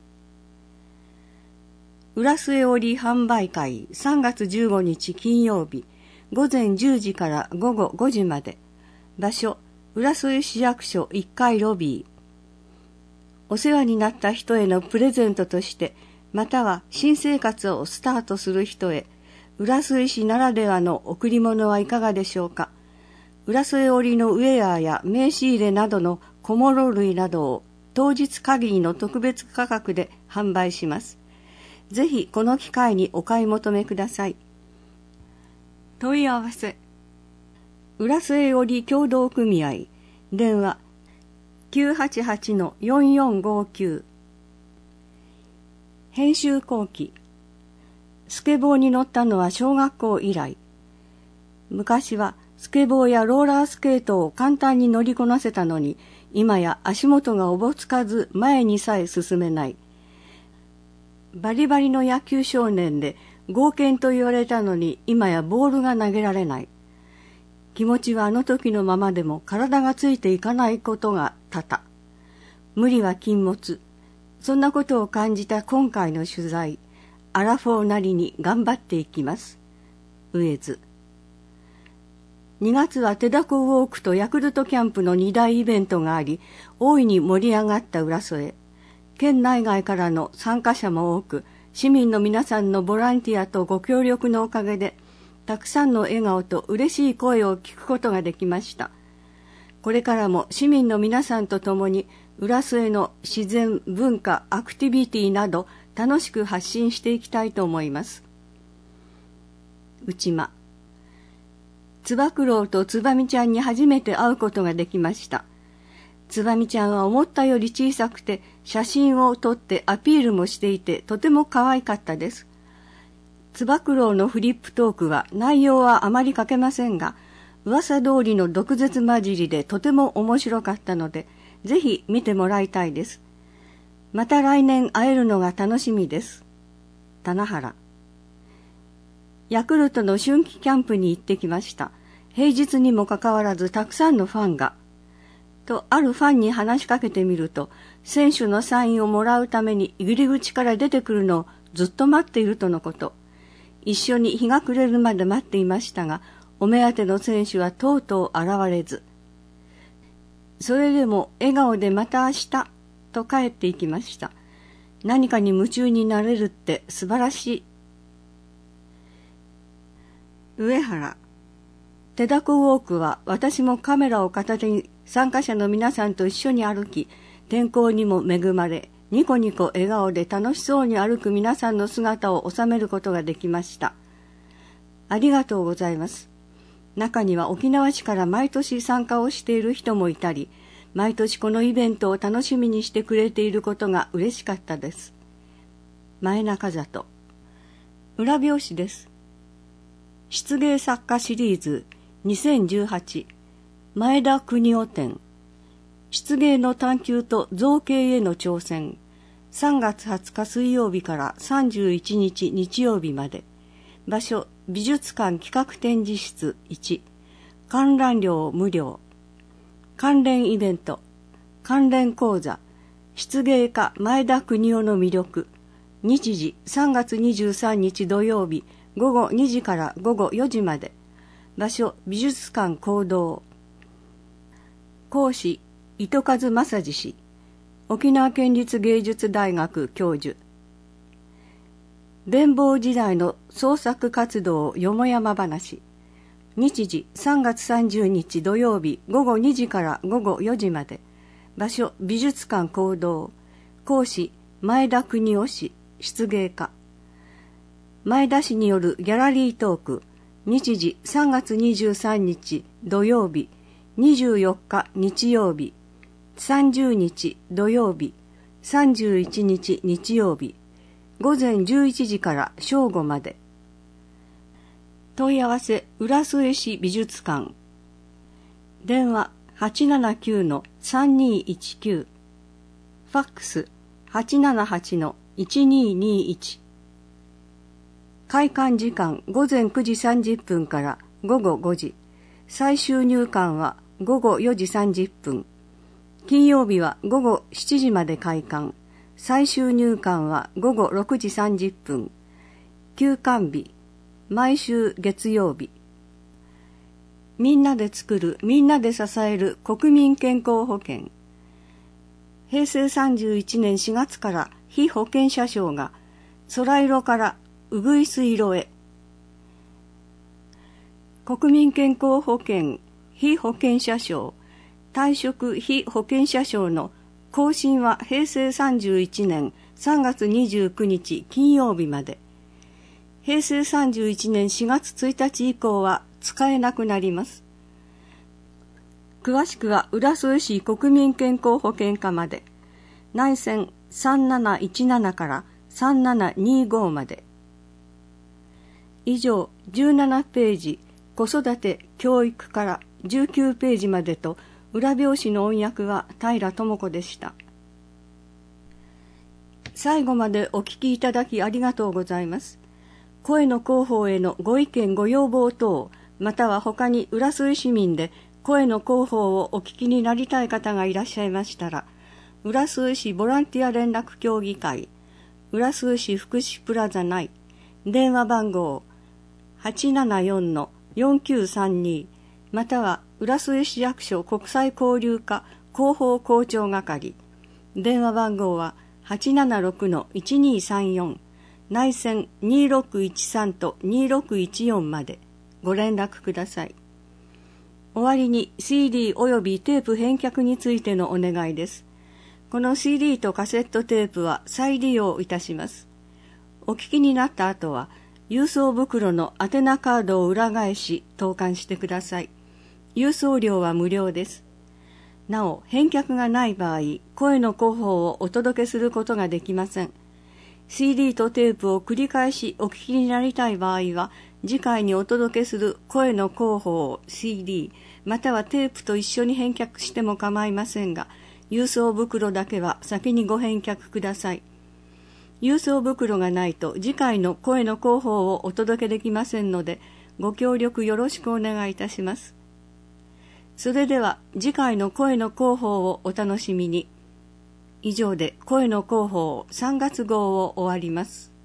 E: 浦添織販売会さんがつじゅうごにち金曜日ごぜんじゅうじからごごごじまで。場所、浦添市役所いっかいロビー。お世話になった人へのプレゼントとして、または新生活をスタートする人へ、浦添市ならではの贈り物はいかがでしょうか。浦添織のウェアや名刺入れなどの小物類などを当日限りの特別価格で販売します。ぜひこの機会にお買い求めください。問い合わせ浦添織協同組合電話きゅうはちはちのよんよんごきゅう。編集後期。スケボーに乗ったのは小学校以来。昔はスケボーやローラースケートを簡単に乗りこなせたのに、今や足元がおぼつかず前にさえ進めない。バリバリの野球少年で剛健と言われたのに、今やボールが投げられない。気持ちはあの時のままでも体がついていかないことが多々。無理は禁物。そんなことを感じた今回の取材、アラフォーなりに頑張っていきます。ウエズ。にがつは手だこウォークとヤクルトキャンプのに大イベントがあり、大いに盛り上がった浦添。県内外からの参加者も多く、市民の皆さんのボランティアとご協力のおかげで、たくさんの笑顔と嬉しい声を聞くことができました。これからも市民の皆さんと共に、浦添の自然、文化、アクティビティなど楽しく発信していきたいと思います。内間。つば九郎とつばみちゃんに初めて会うことができました。つばみちゃんは思ったより小さくて、写真を撮ってアピールもしていて、とても可愛かったです。つば九郎のフリップトークは内容はあまり書けませんが、噂通りの毒舌混じりでとても面白かったので、ぜひ見てもらいたいです。また来年会えるのが楽しみです。棚原。ヤクルトの春季キャンプに行ってきました。平日にもかかわらずたくさんのファンが。と、あるファンに話しかけてみると、選手のサインをもらうために入り口から出てくるのをずっと待っているとのこと。一緒に日が暮れるまで待っていましたが、お目当ての選手はとうとう現れず。それでも笑顔でまた明日と帰っていきました。何かに夢中になれるって素晴らしい。上原。手だこウォークは私もカメラを片手に参加者の皆さんと一緒に歩き、天候にも恵まれ、ニコニコ笑顔で楽しそうに歩く皆さんの姿を収めることができました。ありがとうございます。中には沖縄市から毎年参加をしている人もいたり、毎年このイベントを楽しみにしてくれていることが嬉しかったです。前中里。裏表紙です。漆芸作家シリーズにせんじゅうはち前田邦夫展。漆芸の探求と造形への挑戦。さんがつはつか水曜日からさんじゅういちにち日曜日まで。場所、美術館企画展示室いち。観覧料無料。関連イベント。関連講座。漆芸家前田邦夫の魅力。日時さんがつにじゅうさんにち土曜日ごごにじからごごよじまで。場所、美術館講堂。講師、糸数正治氏。沖縄県立芸術大学教授。弁坊時代の創作活動よもやま話。日時さんがつさんじゅうにち土曜日ごごにじからごごよじまで。場所、美術館講堂。講師、前田邦夫氏、漆芸家。前田氏によるギャラリートーク。日時さんがつにじゅうさんにち土曜日、にじゅうよっか日曜日、さんじゅうにち土曜日、さんじゅういちにち日曜日、ごぜんじゅういちじから正午まで。問い合わせ浦添市美術館。電話 はちななきゅうのさんにいちきゅう。ファックス はちななはちのいちににいち。開館時間ごぜんくじさんじゅっぷんからごごごじ。最終入館はごごよじさんじゅっぷん。金曜日はごごしちじまで開館。最終入館はごごろくじさんじゅっぷん。休館日、毎週月曜日。みんなで作る、みんなで支える国民健康保険。へいせいさんじゅういちねんしがつから被保険者証が空色からうぐいす色へ。国民健康保険被保険者証退職被保険者証の更新はへいせいさんじゅういちねんさんがつにじゅうくにち金曜日まで。へいせいさんじゅういちねんしがつついたち以降は使えなくなります。詳しくは浦添市国民健康保険課まで。内線さんなないちななからさんななにごまで。以上じゅうななページ子育て教育からじゅうきゅうページまでと裏表紙の音訳は平智子でした。最後までお聞きいただきありがとうございます。声の広報へのご意見ご要望等、または他に浦添市民で声の広報をお聞きになりたい方がいらっしゃいましたら、浦添市ボランティア連絡協議会、浦添市福祉プラザ内、電話番号 はちななよんのよんきゅうさんに、または浦添市役所国際交流課広報広聴係、電話番号ははちななろくのいちにさんよん、内線にろくいちさんとにろくいちよんまでご連絡ください。終わりに シーディー およびテープ返却についてのお願いです。この シーディー とカセットテープは再利用いたします。お聞きになった後は、郵送袋の宛名カードを裏返し投函してください。郵送料は無料です。なお、返却がない場合、声の広報をお届けすることができません。シーディー とテープを繰り返しお聞きになりたい場合は、次回にお届けする声の広報を シーディー またはテープと一緒に返却しても構いませんが、郵送袋だけは先にご返却ください。郵送袋がないと次回の声の広報をお届けできませんので、ご協力よろしくお願いいたします。それでは次回の声の広報をお楽しみに。以上で声の広報さんがつ号を終わります。